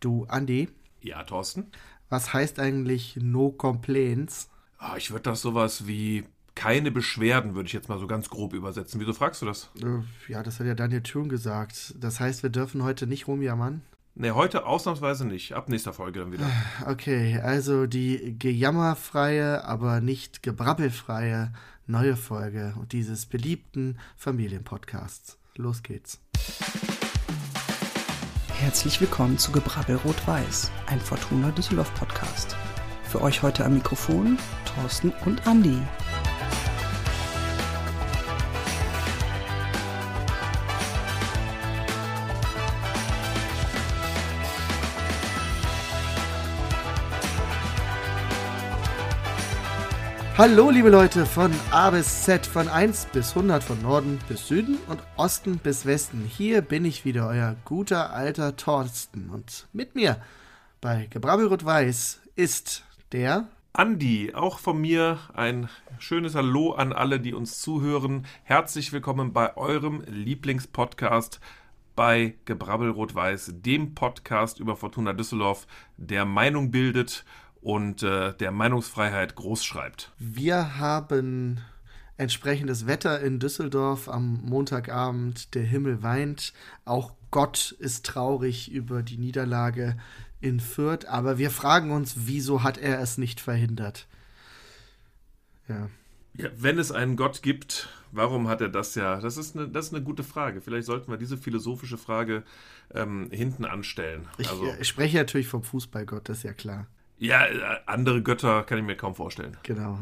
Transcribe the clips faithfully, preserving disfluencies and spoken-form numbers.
Du, Andi, Ja, Thorsten? was heißt eigentlich No Complaints? Ah, ich würde das sowas wie keine Beschwerden, würde ich jetzt mal so ganz grob übersetzen. Wieso fragst du das? Äh, ja, das hat ja Daniel Thune gesagt. Das heißt, wir dürfen heute nicht rumjammern? Ne, heute ausnahmsweise nicht. Ab nächster Folge dann wieder. Okay, also die gejammerfreie, aber nicht gebrabbelfreie neue Folge dieses beliebten Familienpodcasts. Los geht's. Herzlich willkommen zu Gebrabbel Rot-Weiß, ein Fortuna Düsseldorf Podcast. Für euch heute am Mikrofon Thorsten und Andi. Hallo liebe Leute von A bis Z, von eins bis hundert, von Norden bis Süden und Osten bis Westen. Hier bin ich wieder, euer guter alter Thorsten. Und mit mir bei Gebrabbel Rot-Weiß ist der... Andi, auch von mir ein schönes Hallo an alle, die uns zuhören. Herzlich willkommen bei eurem Lieblingspodcast bei Gebrabbel Rot-Weiß, dem Podcast über Fortuna Düsseldorf, der Meinung bildet und äh, der Meinungsfreiheit groß schreibt. Wir haben entsprechendes Wetter in Düsseldorf am Montagabend. Der Himmel weint. Auch Gott ist traurig über die Niederlage in Fürth. Aber wir fragen uns, wieso hat er es nicht verhindert? Ja. Ja, wenn es einen Gott gibt, warum hat er das ja? Das ist eine, das ist eine gute Frage. Vielleicht sollten wir diese philosophische Frage ähm, hinten anstellen. Ich, Also, äh, spreche natürlich vom Fußballgott, das ist ja klar. ja, äh, andere Götter kann ich mir kaum vorstellen. Genau.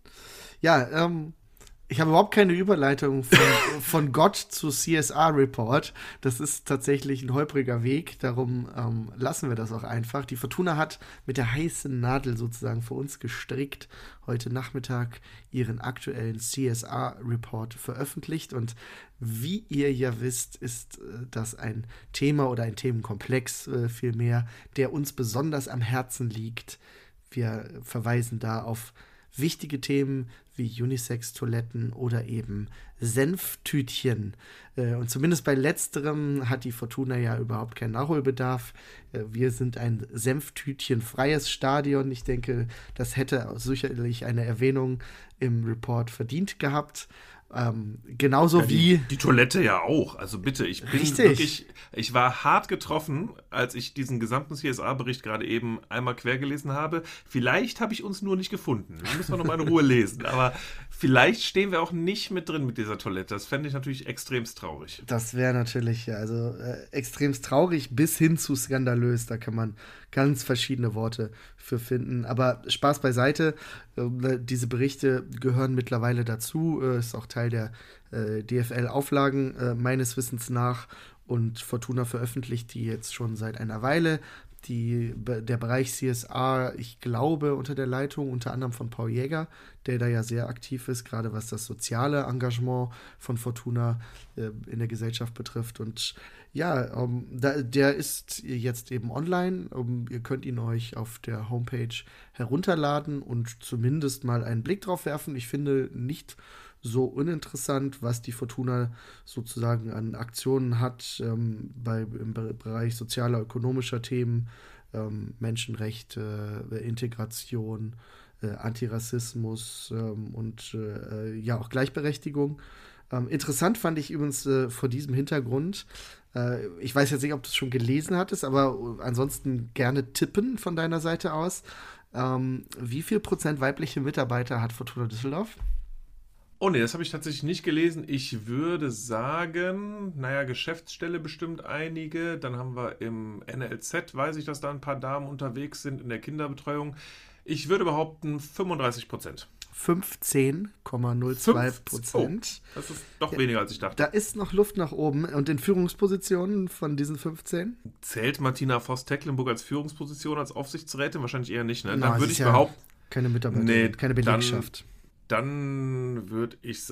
Ja, ähm, ich habe überhaupt keine Überleitung von, von Gott zu C S R-Report. Das ist tatsächlich ein holpriger Weg, darum ähm, lassen wir das auch einfach. Die Fortuna hat mit der heißen Nadel sozusagen für uns gestrickt heute Nachmittag ihren aktuellen C S R-Report veröffentlicht. Und wie ihr ja wisst, ist äh, das ein Thema oder ein Themenkomplex äh, vielmehr, der uns besonders am Herzen liegt. Wir verweisen da auf wichtige Themen wie Unisex-Toiletten oder eben Senftütchen. Und zumindest bei letzterem hat die Fortuna ja überhaupt keinen Nachholbedarf. Wir sind ein Senftütchen-freies Stadion. Ich denke, das hätte sicherlich eine Erwähnung im Report verdient gehabt. Ähm, genauso ja, wie... Die, die Toilette ja auch. Also bitte, ich bin Richtig. wirklich... Ich war hart getroffen, als ich diesen gesamten C S R-Bericht gerade eben einmal quer gelesen habe. Vielleicht habe ich uns nur nicht gefunden. Wir müssen noch mal in Ruhe lesen. Aber vielleicht stehen wir auch nicht mit drin mit dieser Toilette. Das fände ich natürlich extremst traurig. Das wäre natürlich also äh, extremst traurig bis hin zu skandalös. Da kann man ganz verschiedene Worte für finden. Aber Spaß beiseite. Äh, diese Berichte gehören mittlerweile dazu. Äh, ist auch Teil der äh, D F L-Auflagen äh, meines Wissens nach. Und Fortuna veröffentlicht die jetzt schon seit einer Weile. Die, der Bereich C S R, ich glaube, unter der Leitung unter anderem von Paul Jäger, der da ja sehr aktiv ist, gerade was das soziale Engagement von Fortuna äh, in der Gesellschaft betrifft. Und ja, um, da, der ist jetzt eben online. Um, ihr könnt ihn euch auf der Homepage herunterladen und zumindest mal einen Blick drauf werfen. Ich finde nicht so uninteressant, was die Fortuna sozusagen an Aktionen hat ähm, bei, im Bereich sozialer, ökonomischer Themen, ähm, Menschenrechte, äh, Integration, äh, Antirassismus ähm, und äh, ja auch Gleichberechtigung. Ähm, interessant fand ich übrigens äh, vor diesem Hintergrund, äh, ich weiß jetzt nicht, ob du es schon gelesen hattest, aber ansonsten gerne tippen von deiner Seite aus. Ähm, wie viel Prozent weibliche Mitarbeiter hat Fortuna Düsseldorf? Oh nee, das habe ich tatsächlich nicht gelesen. Ich würde sagen, naja, Geschäftsstelle bestimmt einige. Dann haben wir im N L Z, weiß ich, dass da ein paar Damen unterwegs sind in der Kinderbetreuung. Ich würde behaupten fünfunddreißig Prozent. fünfzehn Komma null zwei Prozent. Oh, das ist doch ja, weniger, als ich dachte. Da ist noch Luft nach oben. Und in Führungspositionen von diesen fünfzehn? Zählt Martina Voss-Tecklenburg als Führungsposition, als Aufsichtsrätin? Wahrscheinlich eher nicht, ne? Na, Dann würde ich ja behaupten... Keine Mitarbeiter, nee, keine Belegschaft. Dann, dann würde ich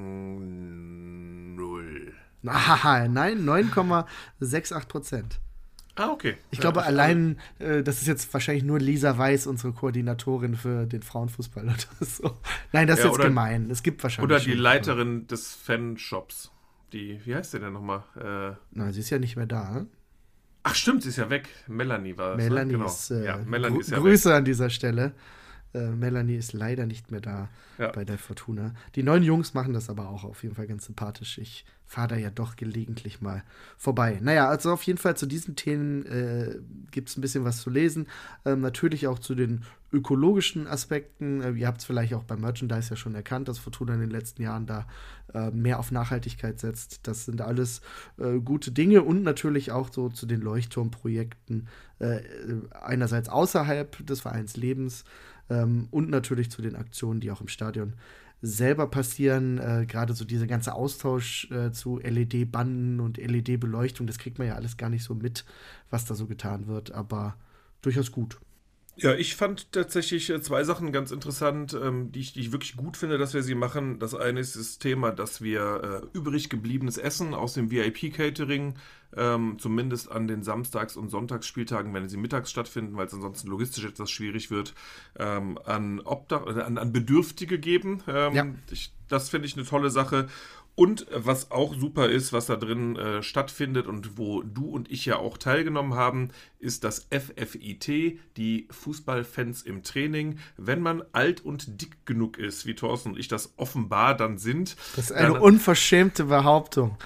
sagen null. Aha, nein, neun Komma achtundsiebzig Prozent. Ah, okay. Ich ja, glaube, ich allein, äh, das ist jetzt wahrscheinlich nur Lisa Weiß, unsere Koordinatorin für den Frauenfußball oder so. Nein, das ist ja, jetzt oder, gemein. Es gibt wahrscheinlich Oder die schon, Leiterin aber. des Fanshops. Die, wie heißt der denn nochmal? Äh, Na, sie ist ja nicht mehr da. Ach stimmt, sie ist ja weg. Melanie war es. Melanie ne? Genau. ist, äh, ja, Melanie Gru- ist ja Grüße weg. an dieser Stelle. Äh, Melanie ist leider nicht mehr da Ja. bei der Fortuna. Die neuen Jungs machen das aber auch auf jeden Fall ganz sympathisch. Ich fahre da ja doch gelegentlich mal vorbei. Naja, also auf jeden Fall zu diesen Themen äh, gibt es ein bisschen was zu lesen. Ähm, natürlich auch zu den ökologischen Aspekten. Äh, ihr habt es vielleicht auch beim Merchandise ja schon erkannt, dass Fortuna in den letzten Jahren da äh, mehr auf Nachhaltigkeit setzt. Das sind alles äh, gute Dinge und natürlich auch so zu den Leuchtturmprojekten. Äh, einerseits außerhalb des Vereinslebens, Ähm, und natürlich zu den Aktionen, die auch im Stadion selber passieren. Äh, Gerade so dieser ganze Austausch äh, zu L E D-Banden und L E D-Beleuchtung, das kriegt man ja alles gar nicht so mit, was da so getan wird, aber durchaus gut. Ja, ich fand tatsächlich äh, zwei Sachen ganz interessant, ähm, die ich, die ich wirklich gut finde, dass wir sie machen. Das eine ist das Thema, dass wir äh, übrig gebliebenes Essen aus dem V I P-Catering, ähm, zumindest an den Samstags- und Sonntagsspieltagen, wenn sie mittags stattfinden, weil es ansonsten logistisch etwas schwierig wird, ähm, an, Obdach, äh, an, an Bedürftige geben. Ähm, Ja. ich, das finde ich eine tolle Sache. Und was auch super ist, was da drin äh, stattfindet und wo du und ich ja auch teilgenommen haben, ist das F F I T, die Fußballfans im Training. Wenn man alt und dick genug ist, wie Thorsten und ich das offenbar dann sind. Das ist eine dann, unverschämte Behauptung.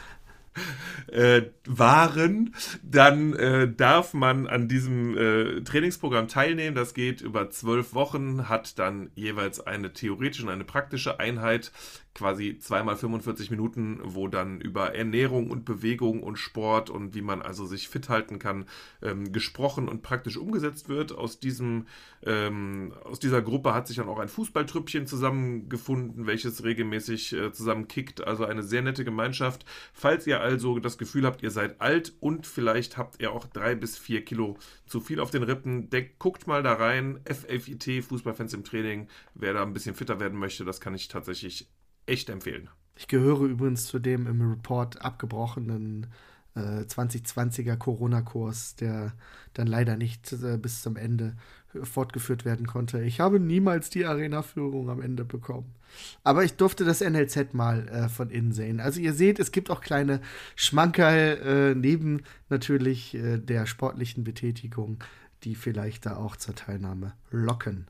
Äh, waren, dann äh, darf man an diesem äh, Trainingsprogramm teilnehmen. Das geht über zwölf Wochen, hat dann jeweils eine theoretische und eine praktische Einheit, quasi zweimal fünfundvierzig Minuten, wo dann über Ernährung und Bewegung und Sport und wie man also sich fit halten kann, ähm, gesprochen und praktisch umgesetzt wird. Aus diesem, ähm, aus dieser Gruppe hat sich dann auch ein Fußballtrüppchen zusammengefunden, welches regelmäßig äh, zusammen kickt. Also eine sehr nette Gemeinschaft. Falls ihr also das Gefühl habt, ihr seid alt und vielleicht habt ihr auch drei bis vier Kilo zu viel auf den Rippen, denkt, guckt mal da rein. F F I T, Fußballfans im Training. Wer da ein bisschen fitter werden möchte, das kann ich tatsächlich echt empfehlen. Ich gehöre übrigens zu dem im Report abgebrochenen äh, zwanzig zwanziger Corona-Kurs, der dann leider nicht äh, bis zum Ende fortgeführt werden konnte. Ich habe niemals die Arena-Führung am Ende bekommen. Aber ich durfte das N L Z mal äh, von innen sehen. Also ihr seht, es gibt auch kleine Schmankerl äh, neben natürlich äh, der sportlichen Betätigung, die vielleicht da auch zur Teilnahme locken.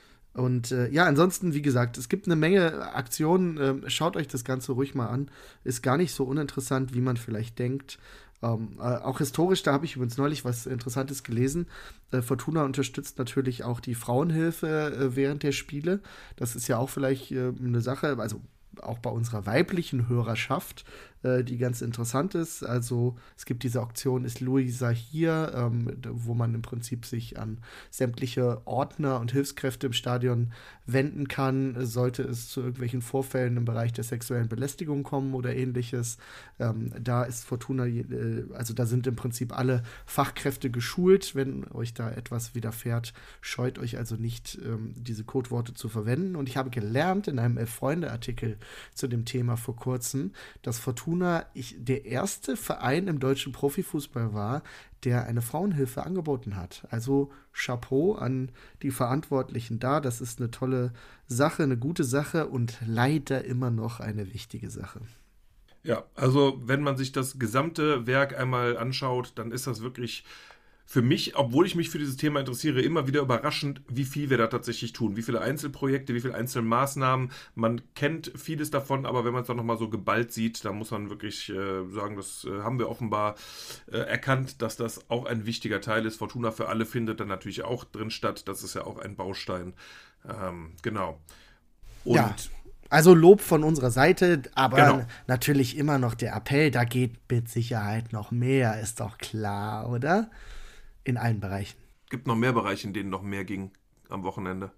Und äh, ja, ansonsten, wie gesagt, es gibt eine Menge Aktionen. Ähm, schaut euch das Ganze ruhig mal an. Ist gar nicht so uninteressant, wie man vielleicht denkt. Ähm, äh, auch historisch, da habe ich übrigens neulich was Interessantes gelesen. Äh, Fortuna unterstützt natürlich auch die Frauenhilfe äh, während der Spiele. Das ist ja auch vielleicht äh, eine Sache, also auch bei unserer weiblichen Hörerschaft, äh, die ganz interessant ist. Also es gibt diese Auktion Ist Luisa hier, ähm, wo man im Prinzip sich an sämtliche Ordner und Hilfskräfte im Stadion wenden kann, sollte es zu irgendwelchen Vorfällen im Bereich der sexuellen Belästigung kommen oder ähnliches. Ähm, da ist Fortuna, äh, also da sind im Prinzip alle Fachkräfte geschult. Wenn euch da etwas widerfährt, scheut euch also nicht, ähm, diese Codeworte zu verwenden. Und ich habe gelernt in einem Elf-Freunde-Artikel zu dem Thema vor kurzem, dass Fortuna ich, der erste Verein im deutschen Profifußball war, der eine Frauenhilfe angeboten hat. Also Chapeau an die Verantwortlichen da. Das ist eine tolle Sache, eine gute Sache und leider immer noch eine wichtige Sache. Ja, also wenn man sich das gesamte Werk einmal anschaut, dann ist das wirklich für mich, obwohl ich mich für dieses Thema interessiere, immer wieder überraschend, wie viel wir da tatsächlich tun. Wie viele Einzelprojekte, wie viele Einzelmaßnahmen. Man kennt vieles davon, aber wenn man es dann nochmal so geballt sieht, dann muss man wirklich äh, sagen, das äh, haben wir offenbar äh, erkannt, dass das auch ein wichtiger Teil ist. Fortuna für alle findet dann natürlich auch drin statt. Das ist ja auch ein Baustein. Ähm, genau. Und ja. Also Lob von unserer Seite, aber Genau. natürlich immer noch der Appell, da geht mit Sicherheit noch mehr, ist doch klar, oder? In allen Bereichen. Gibt noch mehr Bereiche, in denen noch mehr ging am Wochenende.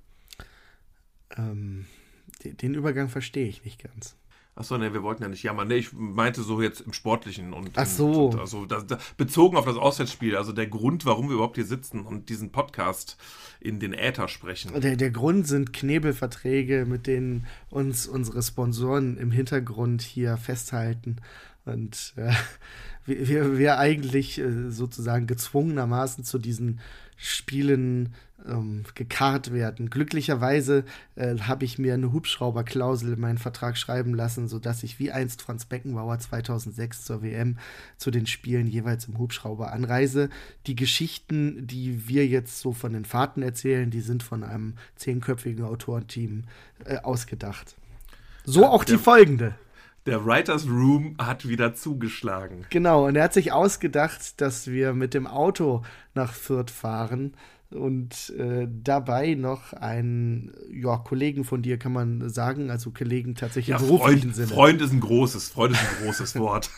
Ähm, den, den Übergang verstehe ich nicht ganz. Achso, ne, wir wollten ja nicht jammern. Ne, ich meinte so jetzt im Sportlichen. Und, Ach so. Und, also da, da, bezogen auf das Auswärtsspiel, also der Grund, warum wir überhaupt hier sitzen und diesen Podcast in den Äther sprechen. Der, der Grund sind Knebelverträge, mit denen uns unsere Sponsoren im Hintergrund hier festhalten. Und äh, wir, wir eigentlich äh, sozusagen gezwungenermaßen zu diesen Spielen ähm, gekarrt werden. Glücklicherweise äh, habe ich mir eine Hubschrauberklausel in meinen Vertrag schreiben lassen, sodass ich wie einst Franz Beckenbauer zweitausendsechs zur W M zu den Spielen jeweils im Hubschrauber anreise. Die Geschichten, die wir jetzt so von den Fahrten erzählen, die sind von einem zehnköpfigen Autorenteam äh, ausgedacht. So auch die folgende. Der Writers Room hat wieder zugeschlagen. Genau, und er hat sich ausgedacht, dass wir mit dem Auto nach Fürth fahren und äh, dabei noch einen ja, Kollegen von dir, kann man sagen, also Kollegen tatsächlich ja, im beruflichen Freund, Sinne. Freund ist ein großes, Freund ist ein großes Wort.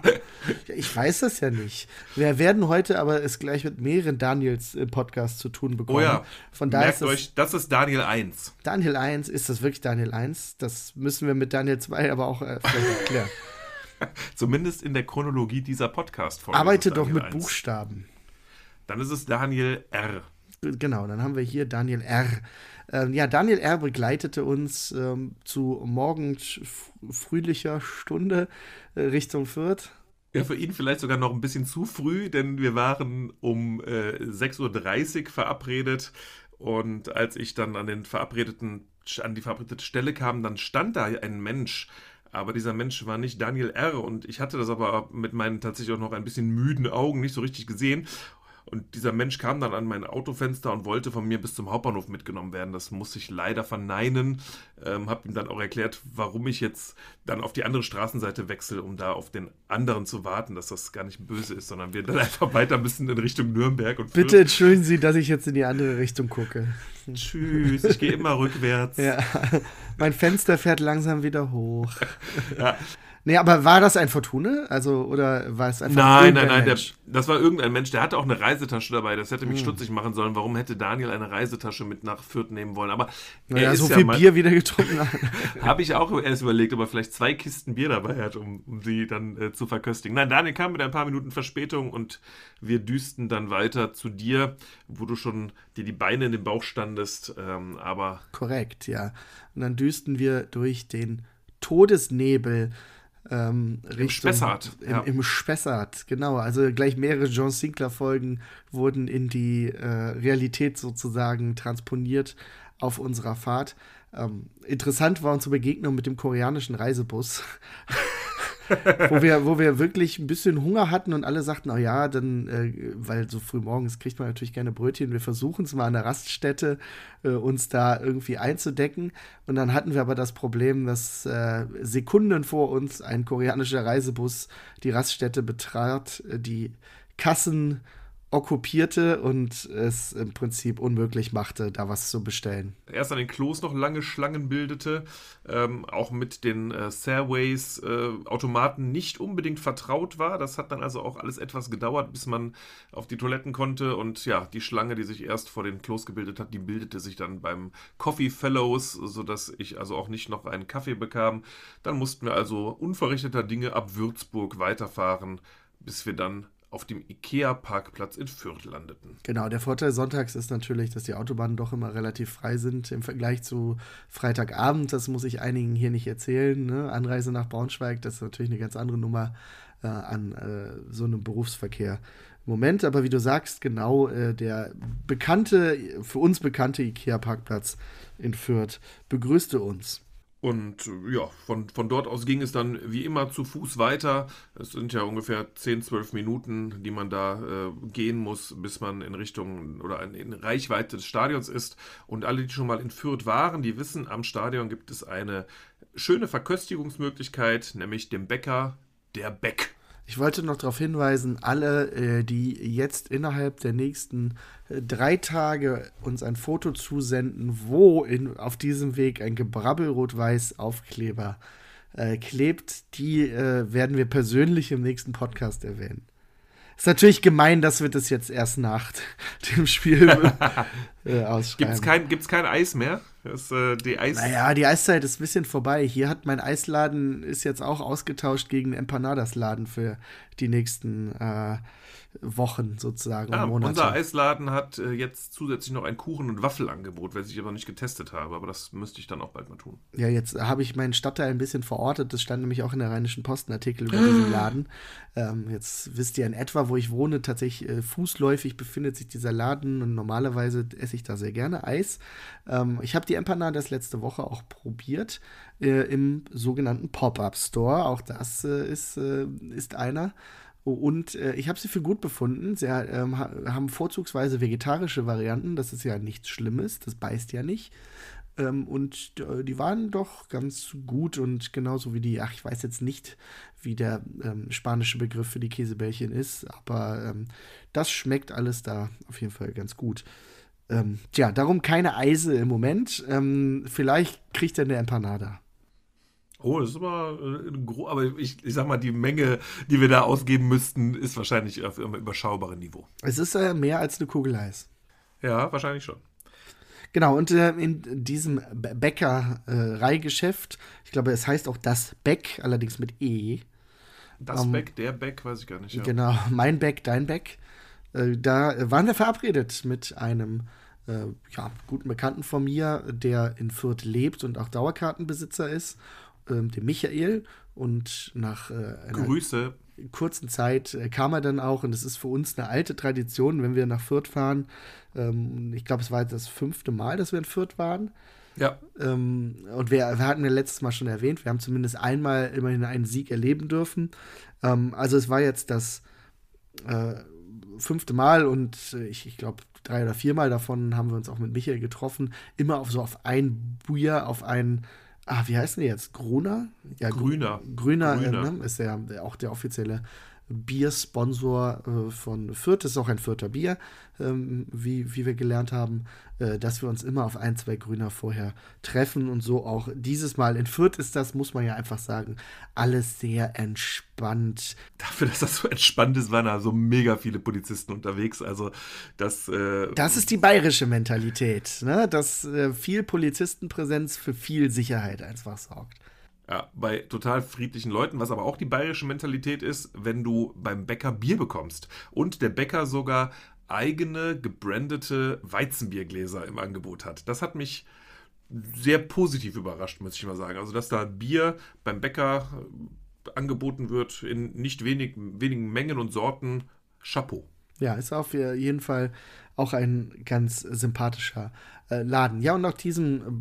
Ja, ich weiß das ja nicht. Wir werden heute aber es gleich mit mehreren Daniels im Podcast zu tun bekommen. Oh ja, von daher merkt ist das, euch, das ist Daniel eins. Daniel eins, ist das wirklich Daniel eins? Das müssen wir mit Daniel zwei aber auch äh, vielleicht erklären. Zumindest in der Chronologie dieser Podcast-Folge. Arbeite doch mit eins. Buchstaben. Dann ist es Daniel R. Genau, dann haben wir hier Daniel R. Ähm, ja, Daniel R. begleitete uns ähm, zu morgens frühlicher Stunde äh, Richtung Fürth. Ja, für ihn vielleicht sogar noch ein bisschen zu früh, denn wir waren um äh, sechs Uhr dreißig verabredet und als ich dann an den verabredeten, an die verabredete Stelle kam, dann stand da ein Mensch. Aber dieser Mensch war nicht Daniel R. und ich hatte das aber mit meinen tatsächlich auch noch ein bisschen müden Augen nicht so richtig gesehen. Und dieser Mensch kam dann an mein Autofenster und wollte von mir bis zum Hauptbahnhof mitgenommen werden. Das muss ich leider verneinen. Ähm, habe ihm dann auch erklärt, warum ich jetzt dann auf die andere Straßenseite wechsle, um da auf den anderen zu warten, dass das gar nicht böse ist, sondern wir dann einfach weiter müssen in Richtung Nürnberg. Und Bitte entschuldigen Sie, dass ich jetzt in die andere Richtung gucke. Tschüss, ich gehe immer rückwärts. Ja, mein Fenster fährt langsam wieder hoch. Ja. Nee, aber war das ein Fortune? Also, oder war es einfach Nein, nein, nein, der, Mensch? das war irgendein Mensch, der hatte auch eine Reisetasche dabei. Das hätte mich Hm. stutzig machen sollen. Warum hätte Daniel eine Reisetasche mit nach Fürth nehmen wollen? Aber Naja, er so ist viel ja mal, Bier wieder getrunken hat. habe ich auch erst überlegt, ob er vielleicht zwei Kisten Bier dabei hat, um, um sie dann äh, zu verköstigen. Nein, Daniel kam mit ein paar Minuten Verspätung und wir düsten dann weiter zu dir, wo du schon dir die Beine in den Bauch standest. Ähm, aber Korrekt, ja. Und dann düsten wir durch den Todesnebel ähm, Richtung, Spessart, Im, ja. im Spessart, genau. Also gleich mehrere John Sinclair-Folgen wurden in die äh, Realität sozusagen transponiert auf unserer Fahrt. Ähm, interessant war unsere Begegnung mit dem koreanischen Reisebus. wo, wir, wo wir wirklich ein bisschen Hunger hatten und alle sagten, oh ja, dann, äh, weil so früh morgens kriegt man natürlich gerne Brötchen, wir versuchen es mal an der Raststätte, äh, uns da irgendwie einzudecken. Und dann hatten wir aber das Problem, dass äh, Sekunden vor uns ein koreanischer Reisebus die Raststätte betrat, äh, die Kassen okkupierte und es im Prinzip unmöglich machte, da was zu bestellen. erst an den Klos noch lange Schlangen bildete, ähm, auch mit den äh, Stairways-Automaten äh, nicht unbedingt vertraut war. Das hat dann also auch alles etwas gedauert, bis man auf die Toiletten konnte. Und ja, die Schlange, die sich erst vor den Klos gebildet hat, die bildete sich dann beim Coffee Fellows, sodass ich also auch nicht noch einen Kaffee bekam. Dann mussten wir also unverrichteter Dinge ab Würzburg weiterfahren, bis wir dann auf dem Ikea-Parkplatz in Fürth landeten. Genau, der Vorteil sonntags ist natürlich, dass die Autobahnen doch immer relativ frei sind im Vergleich zu Freitagabend. Das muss ich einigen hier nicht erzählen. Ne? Anreise nach Braunschweig, das ist natürlich eine ganz andere Nummer äh, an äh, so einem Berufsverkehr. Moment, aber wie du sagst, genau, äh, der bekannte, für uns bekannte Ikea-Parkplatz in Fürth begrüßte uns. Und ja, von, von dort aus ging es dann wie immer zu Fuß weiter. Es sind ja ungefähr zehn, zwölf Minuten, die man da äh, gehen muss, bis man in Richtung oder in, in Reichweite des Stadions ist. Und alle, die schon mal in Fürth waren, die wissen, am Stadion gibt es eine schöne Verköstigungsmöglichkeit, nämlich dem Bäcker Der Beck. Ich wollte noch darauf hinweisen, alle, äh, die jetzt innerhalb der nächsten äh, drei Tage uns ein Foto zusenden, wo in, auf diesem Weg ein Gebrabbel-Rot-Weiß-Aufkleber äh, klebt, die äh, werden wir persönlich im nächsten Podcast erwähnen. Ist natürlich gemein, dass wir das jetzt erst nach dem Spiel äh, ausschreiben. Gibt's kein, gibt's kein Eis mehr? Das, äh, die Eis naja, die Eiszeit ist ein bisschen vorbei. Hier hat mein Eisladen ist jetzt auch ausgetauscht gegen einen Empanadas-Laden für die nächsten äh, Wochen sozusagen Ja, und Monate. unser Eisladen hat äh, jetzt zusätzlich noch ein Kuchen- und Waffelangebot, was ich aber nicht getestet habe, aber das müsste ich dann auch bald mal tun. Ja, jetzt habe ich meinen Stadtteil ein bisschen verortet. Das stand nämlich auch in der Rheinischen Post ein Artikel über diesen Laden. Ähm, jetzt wisst ihr in etwa, wo ich wohne. Tatsächlich äh, fußläufig befindet sich dieser Laden und normalerweise esse ich da sehr gerne Eis. Ähm, ich habe die Empanadas letzte Woche auch probiert äh, im sogenannten Pop-Up-Store. Auch das äh, ist, äh, ist einer. Und äh, ich habe sie für gut befunden. Sie ähm, ha- haben vorzugsweise vegetarische Varianten. Das ist ja nichts Schlimmes. Das beißt ja nicht. Ähm, und äh, die waren doch ganz gut und genauso wie die, ach, ich weiß jetzt nicht, wie der ähm, spanische Begriff für die Käsebällchen ist, aber ähm, das schmeckt alles da auf jeden Fall ganz gut. Ähm, tja, darum keine Eise im Moment. Ähm, vielleicht kriegt er eine Empanada. Oh, das ist aber äh, gro- aber ich, ich sag mal, die Menge, die wir da ausgeben müssten, ist wahrscheinlich auf einem überschaubaren Niveau. Es ist äh, mehr als eine Kugel Eis. Ja, wahrscheinlich schon. Genau, und äh, in diesem B- Bäckereigeschäft, ich glaube, es heißt auch das Bäck, allerdings mit E. Das Ähm, Beck, der Beck, weiß ich gar nicht. Ja. Genau, mein Bäck, dein Bäck. Äh, da äh, waren wir verabredet mit einem äh, ja, guten Bekannten von mir, der in Fürth lebt und auch Dauerkartenbesitzer ist, ähm, dem Michael. Und nach äh, einer Grüße. kurzen Zeit äh, kam er dann auch, und es ist für uns eine alte Tradition, wenn wir nach Fürth fahren. Ähm, ich glaube, es war jetzt das fünfte Mal, dass wir in Fürth waren. Ja, Ähm, und wir, wir hatten ja letztes Mal schon erwähnt, wir haben zumindest einmal immerhin einen Sieg erleben dürfen. Ähm, also es war jetzt das äh, fünfte Mal und äh, ich, ich glaube, drei oder viermal davon haben wir uns auch mit Michael getroffen. Immer auf so auf ein Bier, auf ein, ah, wie heißt denn der jetzt? Gruner? Ja, Gr- Grüner. Grüner, Grüner. Äh, ne? Ist ja der, auch der offizielle Biersponsor äh, von Fürth. Das ist auch ein Fürther Bier, ähm, wie, wie wir gelernt haben, äh, dass wir uns immer auf ein, zwei Grüner vorher treffen und so auch dieses Mal. In Fürth ist das, muss man ja einfach sagen, alles sehr entspannt. dafür, dass das so entspannt ist, waren da so mega viele Polizisten unterwegs. Also das, äh, Das ist die bayerische Mentalität, ne? Dass äh, viel Polizistenpräsenz für viel Sicherheit einfach sorgt. ja, bei total friedlichen Leuten, was aber auch die bayerische Mentalität ist, wenn du beim Bäcker Bier bekommst und der Bäcker sogar eigene gebrandete Weizenbiergläser im Angebot hat. Das hat mich sehr positiv überrascht, muss ich mal sagen. Also, dass da Bier beim Bäcker äh, angeboten wird in nicht wenig, wenigen Mengen und Sorten, Chapeau. Ja, ist auf jeden Fall auch ein ganz sympathischer äh, Laden. Ja, und nach diesen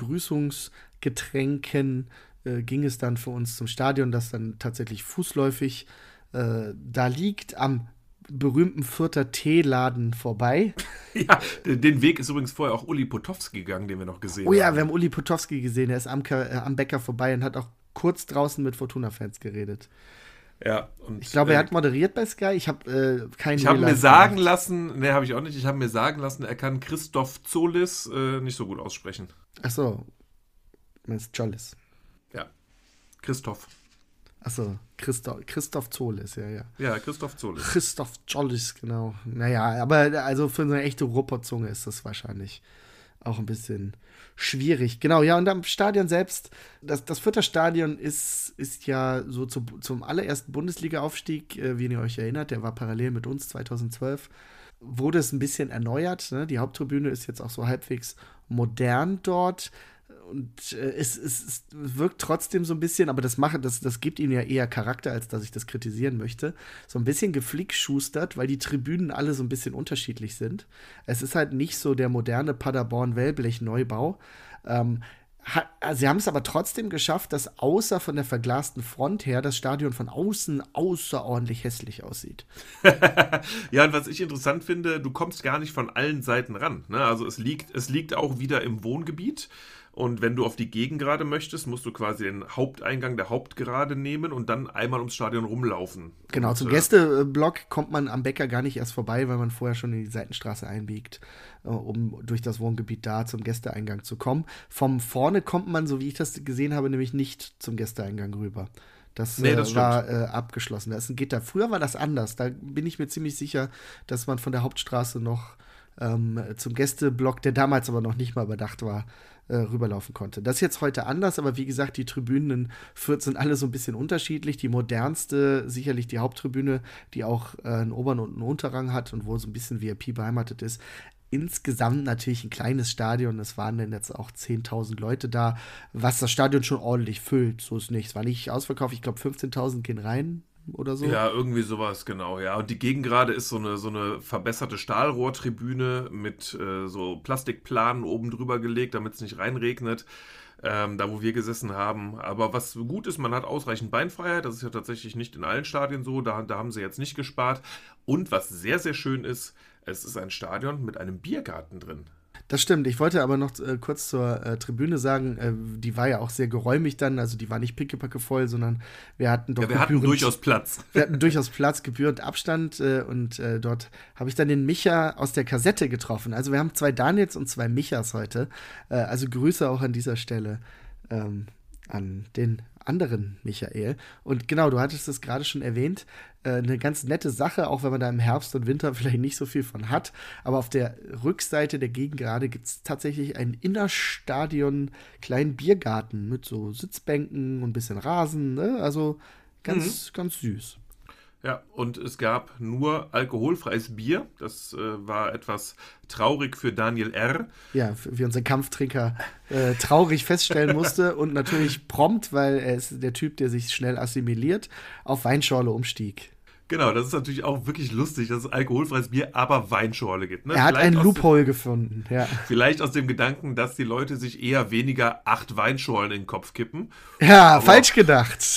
Begrüßungsgetränken äh, ging es dann für uns zum Stadion, das dann tatsächlich fußläufig äh, da liegt, am berühmten Fürther Teeladen vorbei. Ja, den den Weg ist übrigens vorher auch Uli Potowski gegangen, den wir noch gesehen Oh ja, haben. wir haben Uli Potowski gesehen, der ist am, Ka- äh, am Bäcker vorbei und hat auch kurz draußen mit Fortuna-Fans geredet. Ja, und, Ich glaube, er äh, hat moderiert bei Sky. Ich habe äh, keinen Ich habe mir Real-Life sagen gemacht. lassen, ne, habe ich auch nicht, ich habe mir sagen lassen, er kann Christoph Zolis äh, nicht so gut aussprechen. Achso, meinst Jollis. Ja, Christoph. Achso, Christoph, Christoph Zolis, ja, ja. Ja, Christoph Zolis. Christoph Jollis, genau. Naja, aber also für so eine echte Rupperzunge ist das wahrscheinlich auch ein bisschen schwierig. Genau, ja, und am Stadion selbst, das, das Fürther Stadion ist, ist ja so zu, zum allerersten Bundesliga-Aufstieg, äh, wie ihr euch erinnert, der war parallel mit uns zweitausendzwölf, wurde es ein bisschen erneuert. Ne? Die Haupttribüne ist jetzt auch so halbwegs modern dort. Und äh, es, es, es wirkt trotzdem so ein bisschen, aber das mache, das, das gibt ihm ja eher Charakter, als dass ich das kritisieren möchte. So ein bisschen geflickschustert, weil die Tribünen alle so ein bisschen unterschiedlich sind. Es ist halt nicht so der moderne Paderborn-Wellblech-Neubau. Ähm, ha, sie haben es aber trotzdem geschafft, dass außer von der verglasten Front her das Stadion von außen außerordentlich hässlich aussieht. Ja, und was ich interessant finde, du kommst gar nicht von allen Seiten ran. Ne? Also es liegt, es liegt auch wieder im Wohngebiet. Und wenn du auf die Gegengerade möchtest, musst du quasi den Haupteingang der Hauptgerade nehmen und dann einmal ums Stadion rumlaufen. Genau, und, zum äh, Gästeblock kommt man am Bäcker gar nicht erst vorbei, weil man vorher schon in die Seitenstraße einbiegt, äh, um durch das Wohngebiet da zum Gästeeingang zu kommen. Vom vorne kommt man, so wie ich das gesehen habe, nämlich nicht zum Gästeeingang rüber. Das, Nee, äh, das war äh, abgeschlossen. Da ist ein Gitter. Früher war das anders. Da bin ich mir ziemlich sicher, dass man von der Hauptstraße noch ähm, zum Gästeblock, der damals aber noch nicht mal überdacht war, äh, rüberlaufen konnte. Das ist jetzt heute anders, aber wie gesagt, die Tribünen in Fürth sind alle so ein bisschen unterschiedlich. Die modernste, sicherlich die Haupttribüne, die auch äh, einen Oberen- und einen Unterrang hat und wo so ein bisschen V I P beheimatet ist. Insgesamt natürlich ein kleines Stadion. Es waren dann jetzt auch zehntausend Leute da, was das Stadion schon ordentlich füllt. So ist nicht. Es war nicht ausverkauft. Ich glaube, fünfzehntausend gehen rein oder so. Ja, irgendwie sowas, genau. Ja, und die Gegengrade ist so eine, so eine verbesserte Stahlrohrtribüne mit äh, so Plastikplanen oben drüber gelegt, damit es nicht reinregnet. Ähm, da, wo wir gesessen haben. Aber was gut ist, man hat ausreichend Beinfreiheit. Das ist ja tatsächlich nicht in allen Stadien so. Da, da haben sie jetzt nicht gespart. Und was sehr, sehr schön ist, es ist ein Stadion mit einem Biergarten drin. Das stimmt. Ich wollte aber noch äh, kurz zur äh, Tribüne sagen, äh, die war ja auch sehr geräumig dann. Also die war nicht pickepacke voll, sondern wir hatten doch ja, wir hatten durchaus Platz. Wir hatten durchaus Platz, gebührend Abstand. Äh, und äh, dort habe ich dann den Micha aus der Kassette getroffen. Also wir haben zwei Daniels und zwei Michas heute. Äh, also Grüße auch an dieser Stelle ähm, an den anderen Michael. Und genau, du hattest es gerade schon erwähnt, äh, eine ganz nette Sache, auch wenn man da im Herbst und Winter vielleicht nicht so viel von hat. Aber auf der Rückseite der Gegengrade gibt es tatsächlich einen Innerstadion kleinen Biergarten mit so Sitzbänken und ein bisschen Rasen. Ne? Also ganz, mhm. ganz süß. Ja, und es gab nur alkoholfreies Bier. Das äh, war etwas traurig für Daniel R. Ja, wie unser Kampftrinker äh, traurig feststellen musste und natürlich prompt, weil er ist der Typ, der sich schnell assimiliert, auf Weinschorle umstieg. Genau, das ist natürlich auch wirklich lustig, dass es alkoholfreies Bier, aber Weinschorle gibt. Ne? Er hat einen Loophole dem, gefunden, ja. Vielleicht aus dem Gedanken, dass die Leute sich eher weniger acht Weinschorlen in den Kopf kippen. Ja, aber falsch gedacht.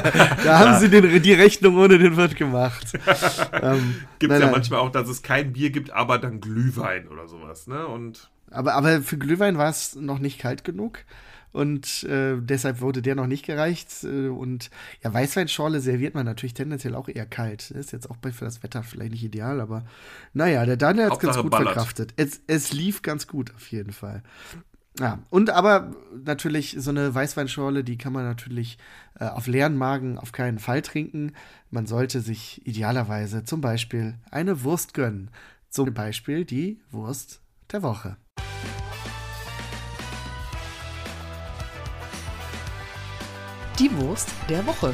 Da haben ja. sie den, die Rechnung ohne den Wirt gemacht. ähm, gibt es ja nein. manchmal auch, dass es kein Bier gibt, aber dann Glühwein oder sowas. Ne? Und aber, aber für Glühwein war es noch nicht kalt genug. Und äh, deshalb wurde der noch nicht gereicht. Äh, und ja, Weißweinschorle serviert man natürlich tendenziell auch eher kalt. Ist jetzt auch bei, für das Wetter vielleicht nicht ideal, aber naja, der Daniel hat es ganz gut ballert. verkraftet. Es, es lief ganz gut auf jeden Fall. Ja, und aber natürlich so eine Weißweinschorle, die kann man natürlich äh, auf leeren Magen auf keinen Fall trinken. Man sollte sich idealerweise zum Beispiel eine Wurst gönnen. Zum Beispiel die Wurst der Woche. Die Wurst der Woche.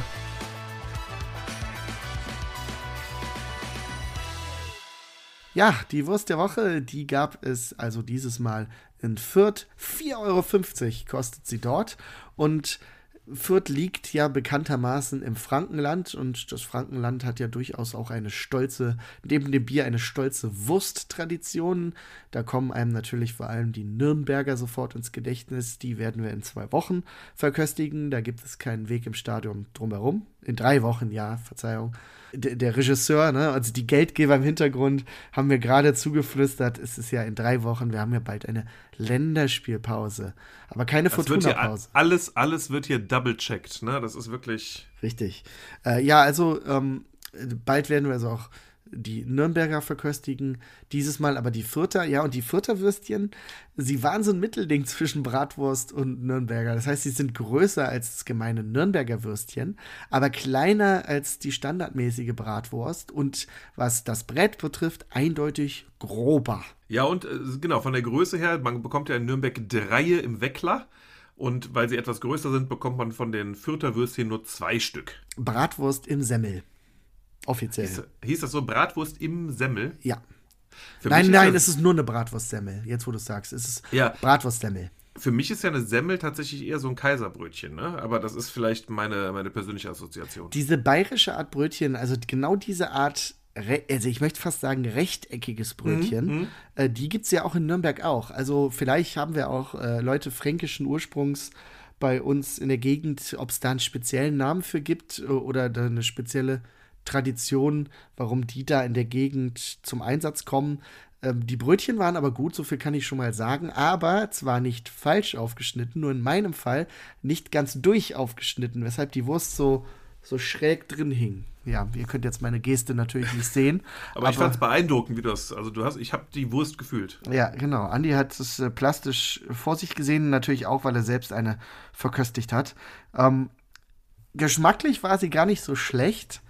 Ja, die Wurst der Woche, die gab es also dieses Mal in Fürth. vier Euro fünfzig kostet sie dort. Und Fürth liegt ja bekanntermaßen im Frankenland und das Frankenland hat ja durchaus auch eine stolze, neben dem Bier eine stolze Wursttradition. Da kommen einem natürlich vor allem die Nürnberger sofort ins Gedächtnis. Die werden wir in zwei Wochen verköstigen. Da gibt es keinen Weg im Stadion drumherum. In drei Wochen, ja, Verzeihung. Der, der Regisseur, ne, also die Geldgeber im Hintergrund, haben mir gerade zugeflüstert, es ist ja in drei Wochen, wir haben ja bald eine Länderspielpause. Aber keine Fortuna-Pause. Alles, alles wird hier double-checkt, ne? Das ist wirklich. Richtig. Äh, ja, also ähm, bald werden wir also auch die Nürnberger verköstigen, dieses Mal aber die Fürther, ja, und die Fürther Würstchen, sie waren so ein Mittelding zwischen Bratwurst und Nürnberger. Das heißt, sie sind größer als das gemeine Nürnberger Würstchen, aber kleiner als die standardmäßige Bratwurst und was das Brett betrifft, eindeutig grober. Ja, und äh, genau, von der Größe her, man bekommt ja in Nürnberg Dreie im Weckler. Und weil sie etwas größer sind, bekommt man von den Fürther Würstchen nur zwei Stück. Bratwurst im Semmel. Offiziell. Hieß, hieß das so, Bratwurst im Semmel? Ja. Für nein, nein, es ist nur eine Bratwurstsemmel. Jetzt, wo du es sagst, es ist ja. Bratwurstsemmel. Für mich ist ja eine Semmel tatsächlich eher so ein Kaiserbrötchen, ne? Aber das ist vielleicht meine, meine persönliche Assoziation. Diese bayerische Art Brötchen, also genau diese Art, also ich möchte fast sagen rechteckiges Brötchen, mhm, äh, die gibt es ja auch in Nürnberg auch. Also vielleicht haben wir auch äh, Leute fränkischen Ursprungs bei uns in der Gegend, ob es da einen speziellen Namen für gibt oder da eine spezielle Tradition, warum die da in der Gegend zum Einsatz kommen. Ähm, die Brötchen waren aber gut, so viel kann ich schon mal sagen, aber zwar nicht falsch aufgeschnitten, nur in meinem Fall nicht ganz durch aufgeschnitten, weshalb die Wurst so, so schräg drin hing. Ja, ihr könnt jetzt meine Geste natürlich nicht sehen. aber, aber ich fand es beeindruckend, wie du das, also du hast, ich habe die Wurst gefühlt. Ja, genau. Andi hat es äh, plastisch vor sich gesehen, natürlich auch, weil er selbst eine verköstigt hat. Ähm, geschmacklich war sie gar nicht so schlecht,